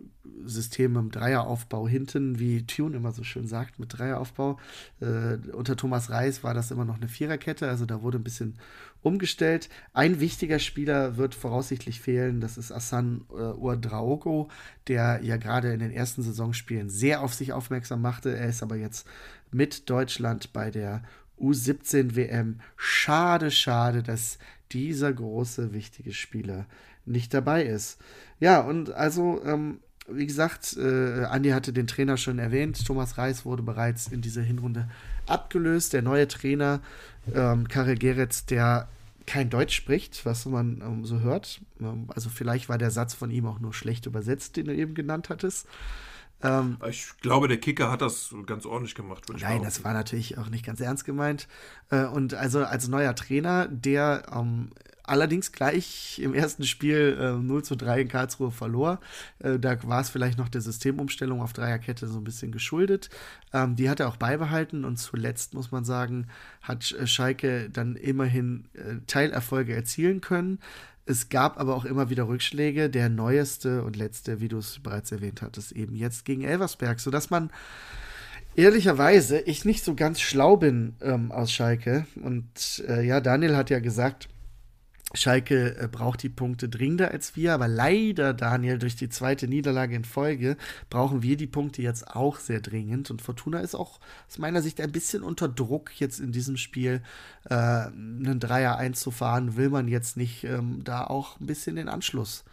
System im Dreieraufbau hinten, wie Tune immer so schön sagt, mit Dreieraufbau. Äh, unter Thomas Reis war das immer noch eine Viererkette, also da wurde ein bisschen umgestellt. Ein wichtiger Spieler wird voraussichtlich fehlen, das ist Hassan äh, Ouedraogo, der ja gerade in den ersten Saisonspielen sehr auf sich aufmerksam machte. Er ist aber jetzt mit Deutschland bei der U siebzehn W M. Schade, schade, dass dieser große, wichtige Spieler nicht dabei ist. Ja, und also, ähm, wie gesagt, äh, Andi hatte den Trainer schon erwähnt. Thomas Reis wurde bereits in dieser Hinrunde abgelöst. Der neue Trainer, ähm, Karel Geretz, der kein Deutsch spricht, was man ähm, so hört. Ähm, also vielleicht war der Satz von ihm auch nur schlecht übersetzt, den du eben genannt hattest. Ähm, ich glaube, der Kicker hat das ganz ordentlich gemacht. Nein, das war natürlich auch nicht ganz ernst gemeint. Äh, und also als neuer Trainer, der ähm, allerdings gleich im ersten Spiel äh, null zu drei in Karlsruhe verlor. Äh, da war es vielleicht noch der Systemumstellung auf Dreierkette so ein bisschen geschuldet. Ähm, die hat er auch beibehalten und zuletzt, muss man sagen, hat Schalke dann immerhin äh, Teilerfolge erzielen können. Es gab aber auch immer wieder Rückschläge. Der neueste und letzte, wie du es bereits erwähnt hattest, eben jetzt gegen Elversberg, sodass man ehrlicherweise, ich nicht so ganz schlau bin ähm, aus Schalke. Und äh, ja, Daniel hat ja gesagt, Schalke äh, braucht die Punkte dringender als wir, aber leider, Daniel, durch die zweite Niederlage in Folge brauchen wir die Punkte jetzt auch sehr dringend. Und Fortuna ist auch aus meiner Sicht ein bisschen unter Druck, jetzt in diesem Spiel äh, einen Dreier einzufahren. Will man jetzt nicht ähm, da auch ein bisschen den Anschluss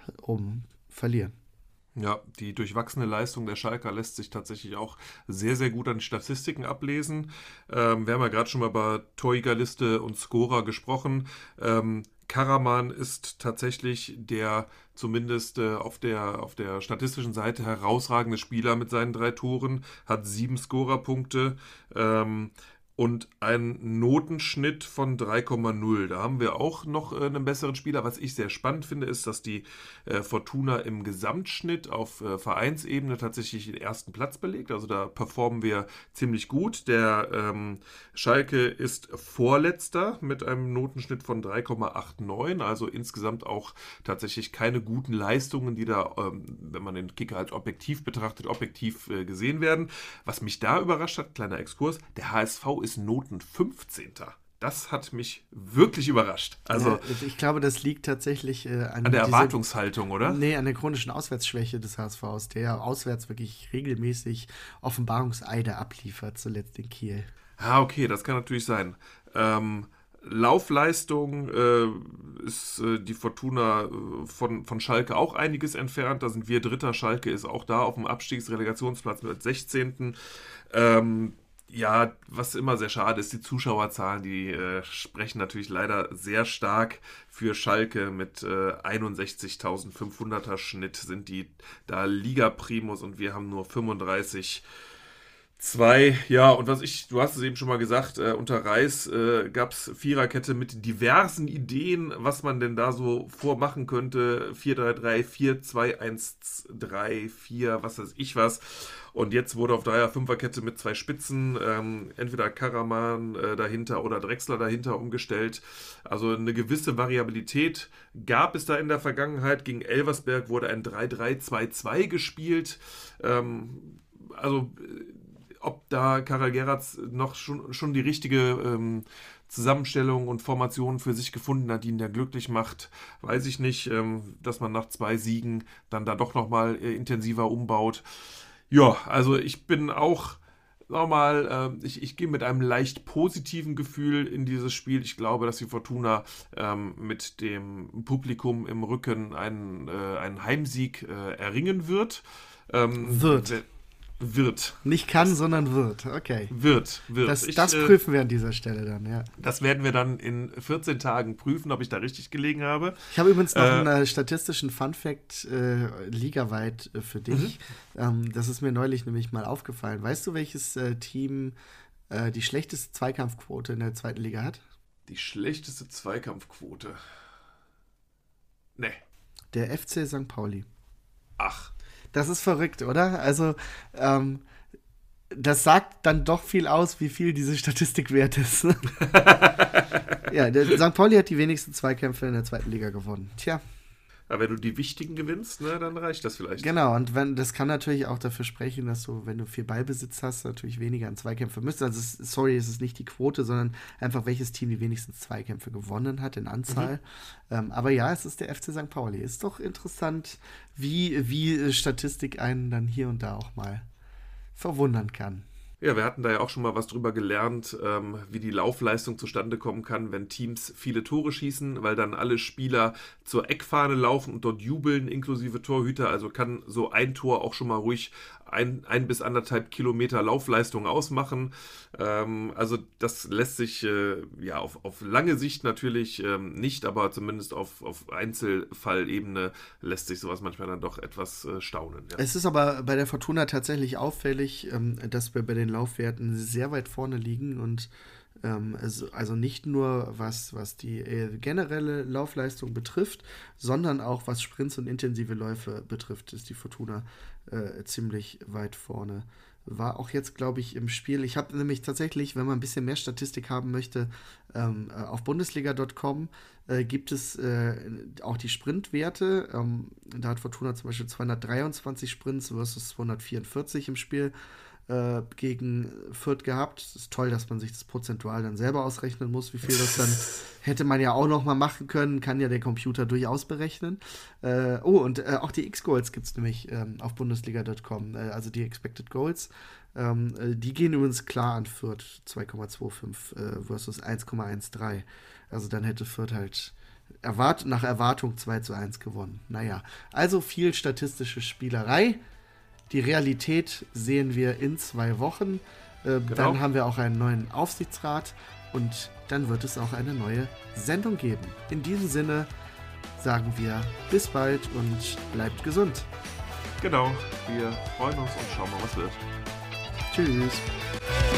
um verlieren. Ja, die durchwachsene Leistung der Schalker lässt sich tatsächlich auch sehr, sehr gut an Statistiken ablesen. Ähm, wir haben ja gerade schon mal über Torjägerliste und Scorer gesprochen. Ähm, Karaman ist tatsächlich der zumindest äh, auf der, auf der statistischen Seite herausragende Spieler mit seinen drei Toren, hat sieben Scorerpunkte. Ähm, und einen Notenschnitt von drei Komma null. Da haben wir auch noch äh, einen besseren Spieler. Was ich sehr spannend finde, ist, dass die äh, Fortuna im Gesamtschnitt auf äh, Vereinsebene tatsächlich den ersten Platz belegt. Also da performen wir ziemlich gut. Der ähm, Schalke ist Vorletzter mit einem Notenschnitt von drei Komma neunundachtzig. Also insgesamt auch tatsächlich keine guten Leistungen, die da, ähm, wenn man den Kicker als objektiv betrachtet, objektiv äh, gesehen werden. Was mich da überrascht hat, kleiner Exkurs, der H S V ist ist Noten fünfzehnter. Das hat mich wirklich überrascht. Also ja, ich glaube, das liegt tatsächlich äh, an, an der diese, Erwartungshaltung, oder? Nee, an der chronischen Auswärtsschwäche des H S Vs, der auswärts wirklich regelmäßig Offenbarungseide abliefert, zuletzt in Kiel. Ah, okay, das kann natürlich sein. Ähm, Laufleistung äh, ist äh, die Fortuna äh, von, von Schalke auch einiges entfernt. Da sind wir Dritter. Schalke ist auch da auf dem Abstiegsrelegationsplatz mit sechzehnten. Ähm, Ja, was immer sehr schade ist, die Zuschauerzahlen, die äh, sprechen natürlich leider sehr stark für Schalke. Mit äh, einundsechzigtausendfünfhunderter Schnitt sind die da Liga-Primus und wir haben nur fünfunddreißig Komma zwei. Ja, und was ich, du hast es eben schon mal gesagt, äh, unter Reis äh, gab es Viererkette mit diversen Ideen, was man denn da so vormachen könnte. vier drei drei, vier zwei eins drei, vier, was weiß ich was. Und jetzt wurde auf Dreier-Fünferkette mit zwei Spitzen, ähm, entweder Karaman äh, dahinter oder Drexler dahinter umgestellt. Also eine gewisse Variabilität gab es da in der Vergangenheit. Gegen Elversberg wurde ein drei drei zwei zwei gespielt. Ähm, also ob da Karel Geretz noch schon, schon die richtige ähm, Zusammenstellung und Formation für sich gefunden hat, die ihn da glücklich macht, weiß ich nicht. Ähm, dass man nach zwei Siegen dann da doch nochmal äh, intensiver umbaut. Ja, also ich bin auch nochmal, äh, ich, ich gehe mit einem leicht positiven Gefühl in dieses Spiel. Ich glaube, dass die Fortuna ähm, mit dem Publikum im Rücken einen, äh, einen Heimsieg äh, erringen wird. Ähm, Wird. wird. Nicht kann, das sondern wird. Okay. Wird, wird. Das, ich, das äh, prüfen wir an dieser Stelle dann, ja. Das werden wir dann in vierzehn Tagen prüfen, ob ich da richtig gelegen habe. Ich habe übrigens noch äh, einen äh, statistischen Funfact äh, ligaweit äh, für dich. Mhm. Ähm, das ist mir neulich nämlich mal aufgefallen. Weißt du, welches äh, Team äh, die schlechteste Zweikampfquote in der zweiten Liga hat? Die schlechteste Zweikampfquote? Nee. Der F C Sankt Pauli. Ach. Das ist verrückt, oder? Also, ähm, das sagt dann doch viel aus, wie viel diese Statistik wert ist. Ja, der Sankt Pauli hat die wenigsten Zweikämpfe in der zweiten Liga gewonnen. Tja. Aber wenn du die wichtigen gewinnst, ne, dann reicht das vielleicht. Genau, und wenn, das kann natürlich auch dafür sprechen, dass du, wenn du viel Ballbesitz hast, natürlich weniger an Zweikämpfe müsstest. Also, es, sorry, es ist nicht die Quote, sondern einfach, welches Team die wenigsten Zweikämpfe gewonnen hat in Anzahl. Mhm. Ähm, aber ja, es ist der F C Sankt Pauli. Ist doch interessant, wie, wie Statistik einen dann hier und da auch mal verwundern kann. Ja, wir hatten da ja auch schon mal was drüber gelernt, ähm, wie die Laufleistung zustande kommen kann, wenn Teams viele Tore schießen, weil dann alle Spieler zur Eckfahne laufen und dort jubeln, inklusive Torhüter. Also kann so ein Tor auch schon mal ruhig ein, ein bis anderthalb Kilometer Laufleistung ausmachen. Ähm, also das lässt sich äh, ja auf, auf lange Sicht natürlich ähm, nicht, aber zumindest auf, auf Einzelfallebene lässt sich sowas manchmal dann doch etwas äh, staunen. Ja. Es ist aber bei der Fortuna tatsächlich auffällig, ähm, dass wir bei den Laufwerten sehr weit vorne liegen und ähm, also, also nicht nur was, was die äh, generelle Laufleistung betrifft, sondern auch was Sprints und intensive Läufe betrifft, ist die Fortuna äh, ziemlich weit vorne. War auch jetzt, glaube ich, im Spiel. Ich habe nämlich tatsächlich, wenn man ein bisschen mehr Statistik haben möchte, ähm, auf Bundesliga Punkt com äh, gibt es äh, auch die Sprintwerte. Ähm, da hat Fortuna zum Beispiel zweihundertdreiundzwanzig Sprints versus zweihundertvierundvierzig im Spiel äh, gegen Fürth gehabt. Es ist toll, dass man sich das prozentual dann selber ausrechnen muss, wie viel das dann hätte man ja auch noch mal machen können, kann ja der Computer durchaus berechnen. Äh, oh, und äh, auch die X-Goals gibt es nämlich ähm, auf Bundesliga Punkt com, äh, also die Expected Goals. Ähm, äh, die gehen übrigens klar an Fürth, zwei Komma fünfundzwanzig äh, versus eins Komma dreizehn. Also dann hätte Fürth halt erwart- nach Erwartung zwei zu eins gewonnen. Naja, also viel statistische Spielerei. Die Realität sehen wir in zwei Wochen. Äh, genau. Dann haben wir auch einen neuen Aufsichtsrat und dann wird es auch eine neue Sendung geben. In diesem Sinne sagen wir bis bald und bleibt gesund. Genau, wir freuen uns und schauen mal, was wird. Tschüss.